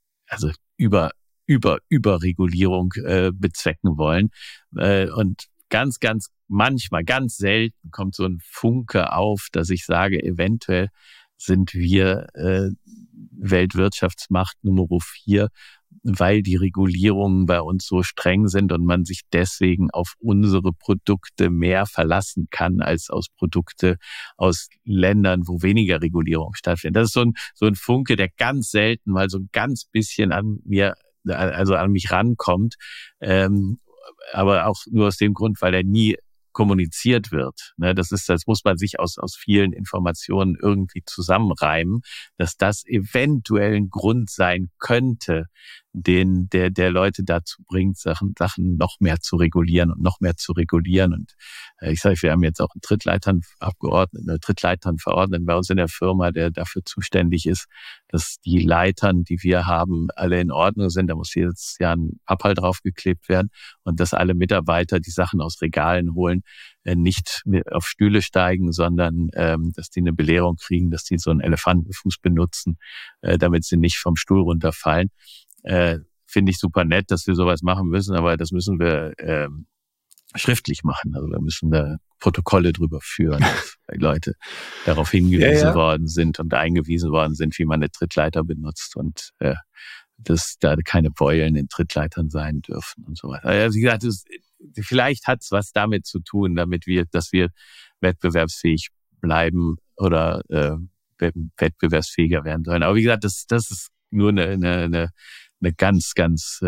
Überregulierung bezwecken wollen. Und ganz manchmal, ganz selten kommt so ein Funke auf, dass ich sage, eventuell sind wir Weltwirtschaftsmacht Nummer 4, weil die Regulierungen bei uns so streng sind und man sich deswegen auf unsere Produkte mehr verlassen kann als aus Produkte aus Ländern, wo weniger Regulierung stattfindet. Das ist so ein Funke, der ganz selten mal so ein ganz bisschen an mich rankommt, aber auch nur aus dem Grund, weil er nie kommuniziert wird. Das muss man sich aus vielen Informationen irgendwie zusammenreimen, dass das eventuell ein Grund sein könnte, der Leute dazu bringt, Sachen noch mehr zu regulieren und noch mehr zu regulieren. Und ich sage, wir haben jetzt auch einen Trittleiternverordneten bei uns in der Firma, der dafür zuständig ist, dass die Leitern, die wir haben, alle in Ordnung sind. Da muss jedes Jahr ein Abhall draufgeklebt werden und dass alle Mitarbeiter die Sachen aus Regalen holen, nicht auf Stühle steigen, sondern dass die eine Belehrung kriegen, dass die so einen Elefantenfuß benutzen, damit sie nicht vom Stuhl runterfallen. Finde ich super nett, dass wir sowas machen müssen, aber das müssen wir schriftlich machen. Also da müssen wir Protokolle drüber führen, dass die Leute darauf hingewiesen worden sind und eingewiesen worden sind, wie man eine Trittleiter benutzt und dass da keine Beulen in Trittleitern sein dürfen und so weiter. Also wie gesagt, vielleicht hat es was damit zu tun, dass wir wettbewerbsfähig bleiben oder wettbewerbsfähiger werden sollen. Aber wie gesagt, das ist nur eine ganz, ganz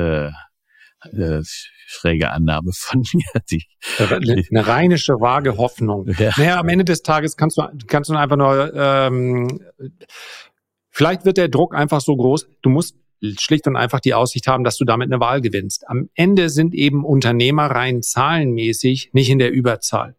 schräge Annahme von mir. Eine rheinische, vage Hoffnung. Ja. Naja, am Ende des Tages kannst du einfach nur, vielleicht wird der Druck einfach so groß, du musst schlicht und einfach die Aussicht haben, dass du damit eine Wahl gewinnst. Am Ende sind eben Unternehmer rein zahlenmäßig nicht in der Überzahl.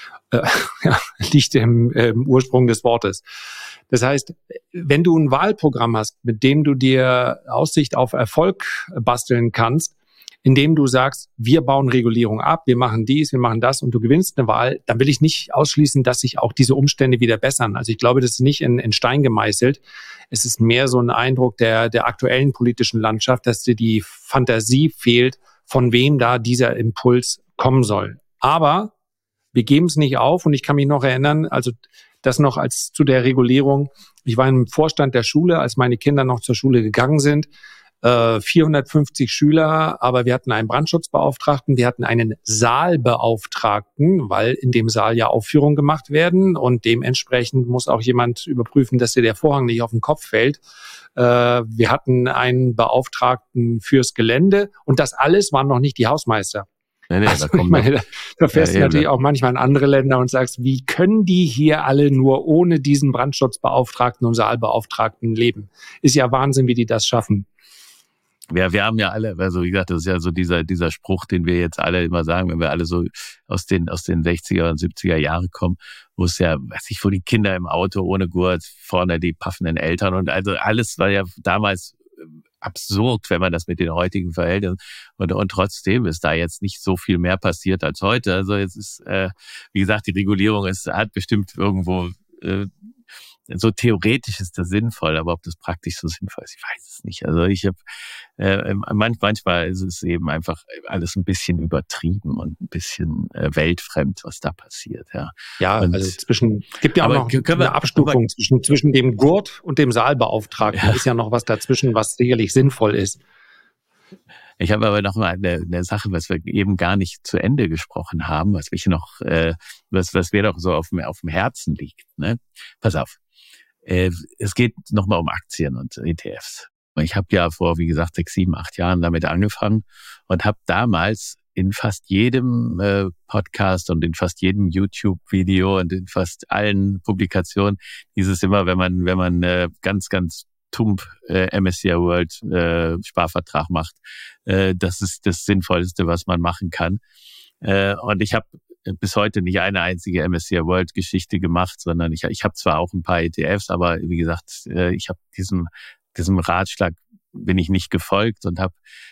Liegt im Ursprung des Wortes. Das heißt, wenn du ein Wahlprogramm hast, mit dem du dir Aussicht auf Erfolg basteln kannst, indem du sagst, wir bauen Regulierung ab, wir machen dies, wir machen das und du gewinnst eine Wahl, dann will ich nicht ausschließen, dass sich auch diese Umstände wieder bessern. Also ich glaube, das ist nicht in Stein gemeißelt. Es ist mehr so ein Eindruck der aktuellen politischen Landschaft, dass dir die Fantasie fehlt, von wem da dieser Impuls kommen soll. Aber wir geben es nicht auf und ich kann mich noch erinnern, also das noch als zu der Regulierung. Ich war im Vorstand der Schule, als meine Kinder noch zur Schule gegangen sind. 450 Schüler, aber wir hatten einen Brandschutzbeauftragten, wir hatten einen Saalbeauftragten, weil in dem Saal ja Aufführungen gemacht werden und dementsprechend muss auch jemand überprüfen, dass dir der Vorhang nicht auf den Kopf fällt. Wir hatten einen Beauftragten fürs Gelände und das alles waren noch nicht die Hausmeister. Nee, also da fährst du natürlich auch manchmal in andere Länder und sagst, wie können die hier alle nur ohne diesen Brandschutzbeauftragten und Saalbeauftragten leben? Ist ja Wahnsinn, wie die das schaffen. Ja, wir haben ja alle, also wie gesagt, das ist ja so dieser Spruch, den wir jetzt alle immer sagen, wenn wir alle so aus den 60er und 70er Jahre kommen, wo es ja, wo die Kinder im Auto ohne Gurt, vorne die paffenden Eltern und also alles war ja damals absurd, wenn man das mit den heutigen Verhältnissen und trotzdem ist da jetzt nicht so viel mehr passiert als heute. Also jetzt ist, wie gesagt, die Regulierung hat bestimmt irgendwo so theoretisch ist das sinnvoll, aber ob das praktisch so sinnvoll ist, ich weiß es nicht. Also ich habe manchmal ist es eben einfach alles ein bisschen übertrieben und ein bisschen weltfremd, was da passiert. Ja, und, also es gibt ja auch noch eine Abstufung zwischen dem Gurt und dem Saalbeauftragten. Da ist ja noch was dazwischen, was sicherlich sinnvoll ist. Ich habe aber noch mal eine Sache, was wir eben gar nicht zu Ende gesprochen haben, was mir doch so auf dem Herzen liegt. Ne? Pass auf. Es geht nochmal um Aktien und ETFs. Ich habe ja vor, wie gesagt, 6, 7, 8 Jahren damit angefangen und habe damals in fast jedem Podcast und in fast jedem YouTube-Video und in fast allen Publikationen dieses immer, wenn man ganz, ganz tump MSCI World Sparvertrag macht, das ist das Sinnvollste, was man machen kann. Und ich habe bis heute nicht eine einzige MSCI World Geschichte gemacht, sondern ich habe zwar auch ein paar ETFs, aber wie gesagt, ich habe diesem Ratschlag bin ich nicht gefolgt und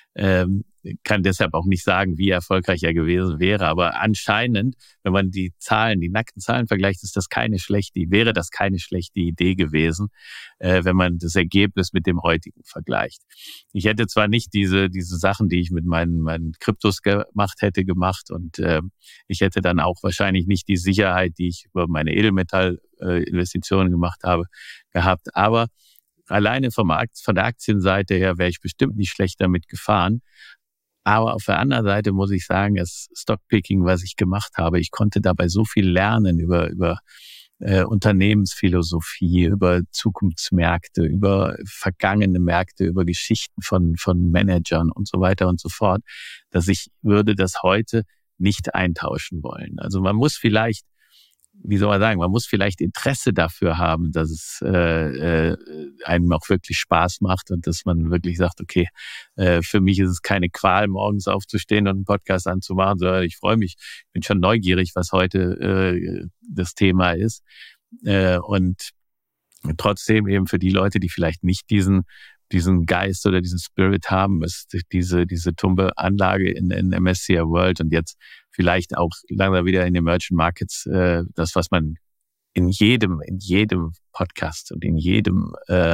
kann deshalb auch nicht sagen, wie erfolgreich er gewesen wäre. Aber anscheinend, wenn man die nackten Zahlen vergleicht, wäre das keine schlechte Idee gewesen, wenn man das Ergebnis mit dem heutigen vergleicht. Ich hätte zwar nicht diese Sachen, die ich mit meinen Kryptos gemacht und ich hätte dann auch wahrscheinlich nicht die Sicherheit, die ich über meine Edelmetall-Investitionen gemacht habe, gehabt. Aber alleine von der Aktienseite her wäre ich bestimmt nicht schlecht damit gefahren. Aber auf der anderen Seite muss ich sagen, das Stockpicking, was ich gemacht habe, ich konnte dabei so viel lernen über Unternehmensphilosophie, über Zukunftsmärkte, über vergangene Märkte, über Geschichten von Managern und so weiter und so fort, dass ich würde das heute nicht eintauschen wollen. Also man muss vielleicht wie soll man sagen, man muss vielleicht Interesse dafür haben, dass es einem auch wirklich Spaß macht und dass man wirklich sagt, okay, für mich ist es keine Qual, morgens aufzustehen und einen Podcast anzumachen, sondern ich freue mich, bin schon neugierig, was heute das Thema ist. Und trotzdem eben für die Leute, die vielleicht nicht diesen Geist oder diesen Spirit haben, ist diese tumbe Anlage in MSCI World und jetzt vielleicht auch langsam wieder in Emerging Markets, das, was man in jedem Podcast und in jedem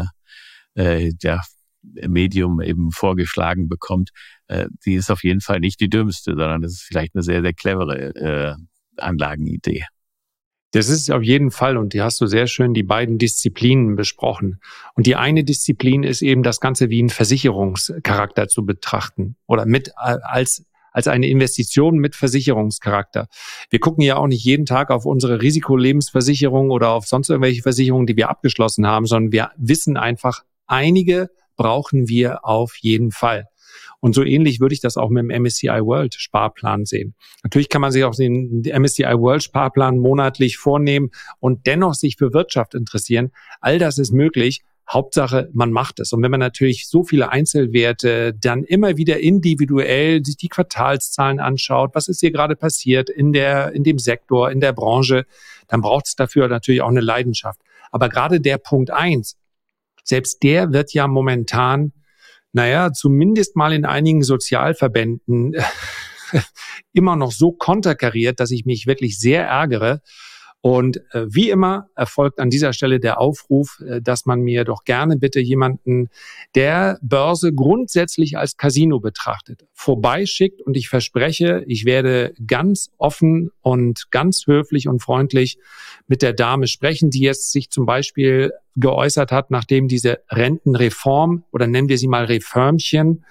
Medium eben vorgeschlagen bekommt, die ist auf jeden Fall nicht die dümmste, sondern das ist vielleicht eine sehr, sehr clevere Anlagenidee. Das ist auf jeden Fall, und die hast du sehr schön die beiden Disziplinen besprochen. Und die eine Disziplin ist eben das Ganze wie einen Versicherungscharakter zu betrachten oder als eine Investition mit Versicherungscharakter. Wir gucken ja auch nicht jeden Tag auf unsere Risikolebensversicherung oder auf sonst irgendwelche Versicherungen, die wir abgeschlossen haben, sondern wir wissen einfach, einige brauchen wir auf jeden Fall. Und so ähnlich würde ich das auch mit dem MSCI World Sparplan sehen. Natürlich kann man sich auch den MSCI World Sparplan monatlich vornehmen und dennoch sich für Wirtschaft interessieren. All das ist möglich. Hauptsache, man macht es. Und wenn man natürlich so viele Einzelwerte dann immer wieder individuell sich die Quartalszahlen anschaut, was ist hier gerade passiert in dem Sektor, in der Branche, dann braucht es dafür natürlich auch eine Leidenschaft. Aber gerade der Punkt 1, selbst der wird ja momentan zumindest mal in einigen Sozialverbänden immer noch so konterkariert, dass ich mich wirklich sehr ärgere. Und wie immer erfolgt an dieser Stelle der Aufruf, dass man mir doch gerne bitte jemanden, der Börse grundsätzlich als Casino betrachtet, vorbeischickt. Und ich verspreche, ich werde ganz offen und ganz höflich und freundlich mit der Dame sprechen, die jetzt sich zum Beispiel geäußert hat, nachdem diese Rentenreform, oder nennen wir sie mal Reformchen,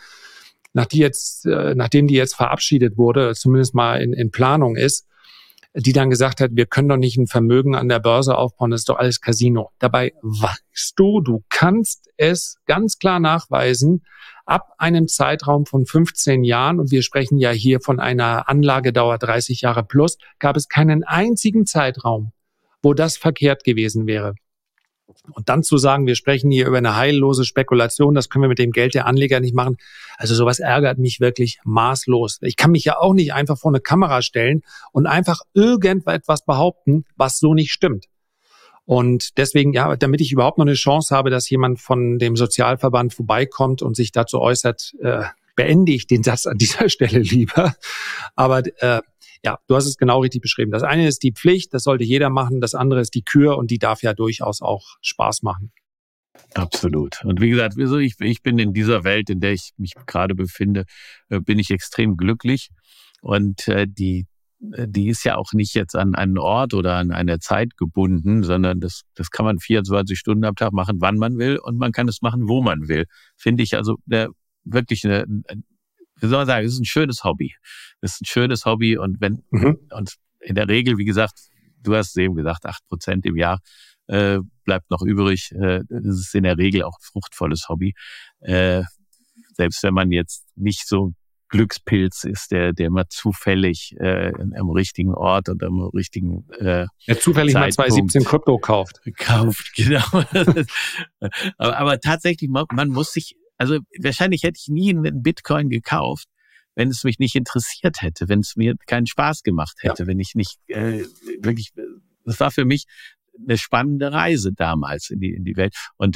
nachdem die jetzt verabschiedet wurde, zumindest mal in Planung ist, die dann gesagt hat, wir können doch nicht ein Vermögen an der Börse aufbauen, das ist doch alles Casino. Dabei weißt du kannst es ganz klar nachweisen, ab einem Zeitraum von 15 Jahren, und wir sprechen ja hier von einer Anlagedauer 30 Jahre plus, gab es keinen einzigen Zeitraum, wo das verkehrt gewesen wäre. Und dann zu sagen, wir sprechen hier über eine heillose Spekulation, das können wir mit dem Geld der Anleger nicht machen. Also sowas ärgert mich wirklich maßlos. Ich kann mich ja auch nicht einfach vor eine Kamera stellen und einfach irgendetwas behaupten, was so nicht stimmt. Und deswegen, damit ich überhaupt noch eine Chance habe, dass jemand von dem Sozialverband vorbeikommt und sich dazu äußert, beende ich den Satz an dieser Stelle lieber. Aber du hast es genau richtig beschrieben. Das eine ist die Pflicht, das sollte jeder machen. Das andere ist die Kür und die darf ja durchaus auch Spaß machen. Absolut. Und wie gesagt, ich bin in dieser Welt, in der ich mich gerade befinde, bin ich extrem glücklich. Und die ist ja auch nicht jetzt an einen Ort oder an eine Zeit gebunden, sondern das kann man 24 Stunden am Tag machen, wann man will, und man kann es machen, wo man will. Finde ich also wirklich wie soll man sagen, es ist ein schönes Hobby. Es ist ein schönes Hobby und und in der Regel, wie gesagt, du hast es eben gesagt, 8% im Jahr bleibt noch übrig. Das ist in der Regel auch ein fruchtvolles Hobby. Selbst wenn man jetzt nicht so Glückspilz ist, der mal zufällig am richtigen Ort und am richtigen zufällig mal 2017 Krypto kauft, genau. aber tatsächlich, man muss sich, also wahrscheinlich hätte ich nie einen Bitcoin gekauft, wenn es mich nicht interessiert hätte, wenn es mir keinen Spaß gemacht hätte, wenn ich nicht wirklich, das war für mich eine spannende Reise damals in die Welt. Und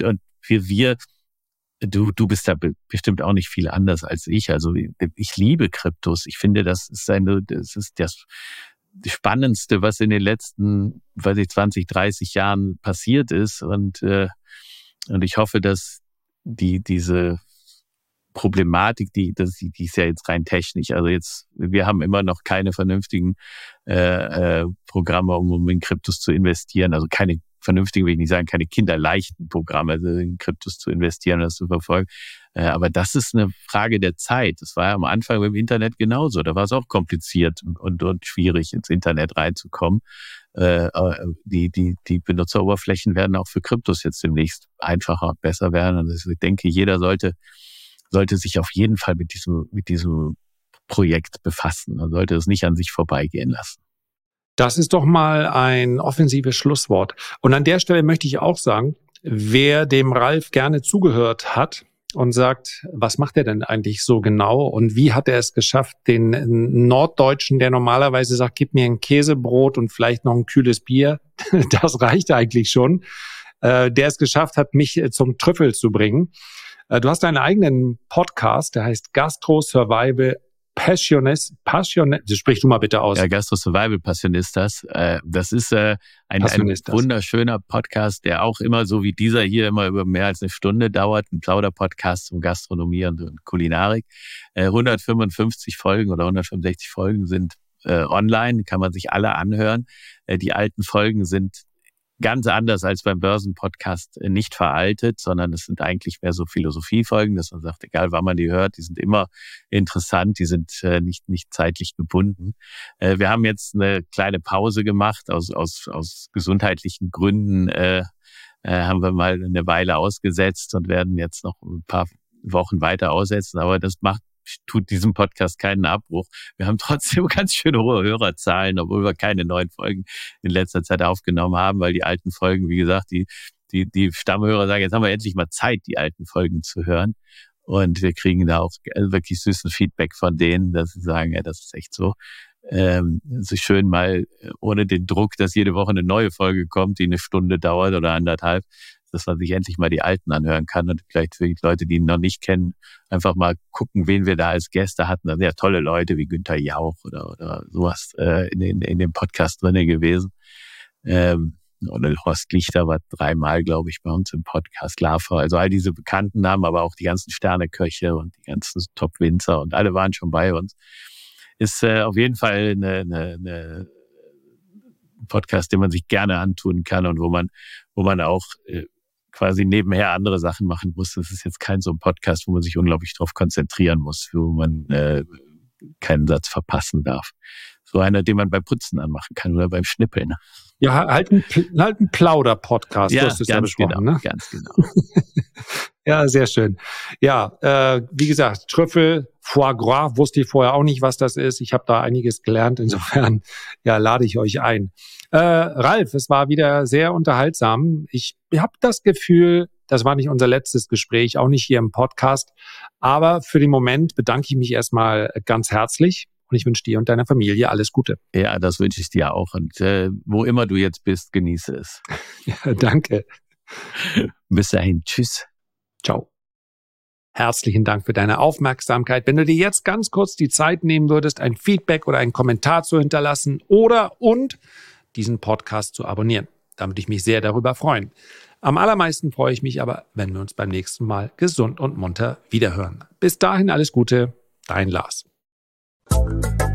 du bist da bestimmt auch nicht viel anders als ich. Also ich liebe Kryptos. Ich finde, das ist das Spannendste, was in den letzten, 20, 30 Jahren passiert ist. Und ich hoffe, dass diese Problematik, die ist ja jetzt rein technisch. Also wir haben immer noch keine vernünftigen Programme, um in Kryptos zu investieren. Also keine vernünftigen, will ich nicht sagen, keine kinderleichten Programme, also in Kryptos zu investieren und das zu verfolgen. Aber das ist eine Frage der Zeit. Das war ja am Anfang im Internet genauso. Da war es auch kompliziert und schwierig, ins Internet reinzukommen. Die Benutzeroberflächen werden auch für Kryptos jetzt demnächst einfacher, besser werden. Also ich denke, jeder sollte sich auf jeden Fall mit diesem Projekt befassen. Man sollte es nicht an sich vorbeigehen lassen. Das ist doch mal ein offensives Schlusswort. Und an der Stelle möchte ich auch sagen, wer dem Ralf gerne zugehört hat und sagt, was macht er denn eigentlich so genau und wie hat er es geschafft, den Norddeutschen, der normalerweise sagt, gib mir ein Käsebrot und vielleicht noch ein kühles Bier, das reicht eigentlich schon, der es geschafft hat, mich zum Trüffel zu bringen. Du hast deinen eigenen Podcast, der heißt Gastro Survival Passionist, sprich du mal bitte aus. Ja, Gastro Survival Passionistas. Das ist ein wunderschöner Podcast, der auch immer so wie dieser hier immer über mehr als eine Stunde dauert. Ein Plauder-Podcast zum Gastronomie und Kulinarik. 155 Folgen oder 165 Folgen sind online, kann man sich alle anhören. Die alten Folgen sind ganz anders als beim Börsenpodcast nicht veraltet, sondern es sind eigentlich mehr so Philosophiefolgen, dass man sagt, egal wann man die hört, die sind immer interessant, die sind nicht zeitlich gebunden. Wir haben jetzt eine kleine Pause gemacht, aus gesundheitlichen Gründen haben wir mal eine Weile ausgesetzt und werden jetzt noch ein paar Wochen weiter aussetzen, aber das tut diesem Podcast keinen Abbruch. Wir haben trotzdem ganz schön hohe Hörerzahlen, obwohl wir keine neuen Folgen in letzter Zeit aufgenommen haben, weil die alten Folgen, wie gesagt, die Stammhörer sagen, jetzt haben wir endlich mal Zeit, die alten Folgen zu hören. Und wir kriegen da auch wirklich süßen Feedback von denen, dass sie sagen, ja, das ist echt so. Es ist schön mal ohne den Druck, dass jede Woche eine neue Folge kommt, die eine Stunde dauert oder anderthalb, dass man sich endlich mal die alten anhören kann und vielleicht für die Leute, die ihn noch nicht kennen, einfach mal gucken, wen wir da als Gäste hatten. Da sind ja tolle Leute wie Günther Jauch oder sowas in dem Podcast drinne gewesen. Oder Horst Lichter war 3-mal, glaube ich, bei uns im Podcast. Lava, also all diese bekannten Namen, aber auch die ganzen Sterneköche und die ganzen Top-Winzer und alle waren schon bei uns. Ist auf jeden Fall eine Podcast, den man sich gerne antun kann und wo man auch quasi nebenher andere Sachen machen muss. Das ist jetzt kein so ein Podcast, wo man sich unglaublich drauf konzentrieren muss, wo man keinen Satz verpassen darf. So einer, den man beim Putzen anmachen kann oder beim Schnippeln. Ja, halt ein Plauder-Podcast, ja, du hast es ja besprochen. Genau, ne? Ganz genau. Ja, sehr schön. Ja, wie gesagt, Trüffel, Foie Gras, wusste ich vorher auch nicht, was das ist. Ich habe da einiges gelernt. Insofern, ja, lade ich euch ein. Ralf, es war wieder sehr unterhaltsam. Ich habe das Gefühl, das war nicht unser letztes Gespräch, auch nicht hier im Podcast. Aber für den Moment bedanke ich mich erstmal ganz herzlich und ich wünsche dir und deiner Familie alles Gute. Ja, das wünsche ich dir auch. Und wo immer du jetzt bist, genieße es. Ja, danke. Bis dahin. Tschüss. Ciao. Herzlichen Dank für deine Aufmerksamkeit. Wenn du dir jetzt ganz kurz die Zeit nehmen würdest, ein Feedback oder einen Kommentar zu hinterlassen und diesen Podcast zu abonnieren, dann würde ich mich sehr darüber freuen. Am allermeisten freue ich mich aber, wenn wir uns beim nächsten Mal gesund und munter wiederhören. Bis dahin alles Gute, dein Lars.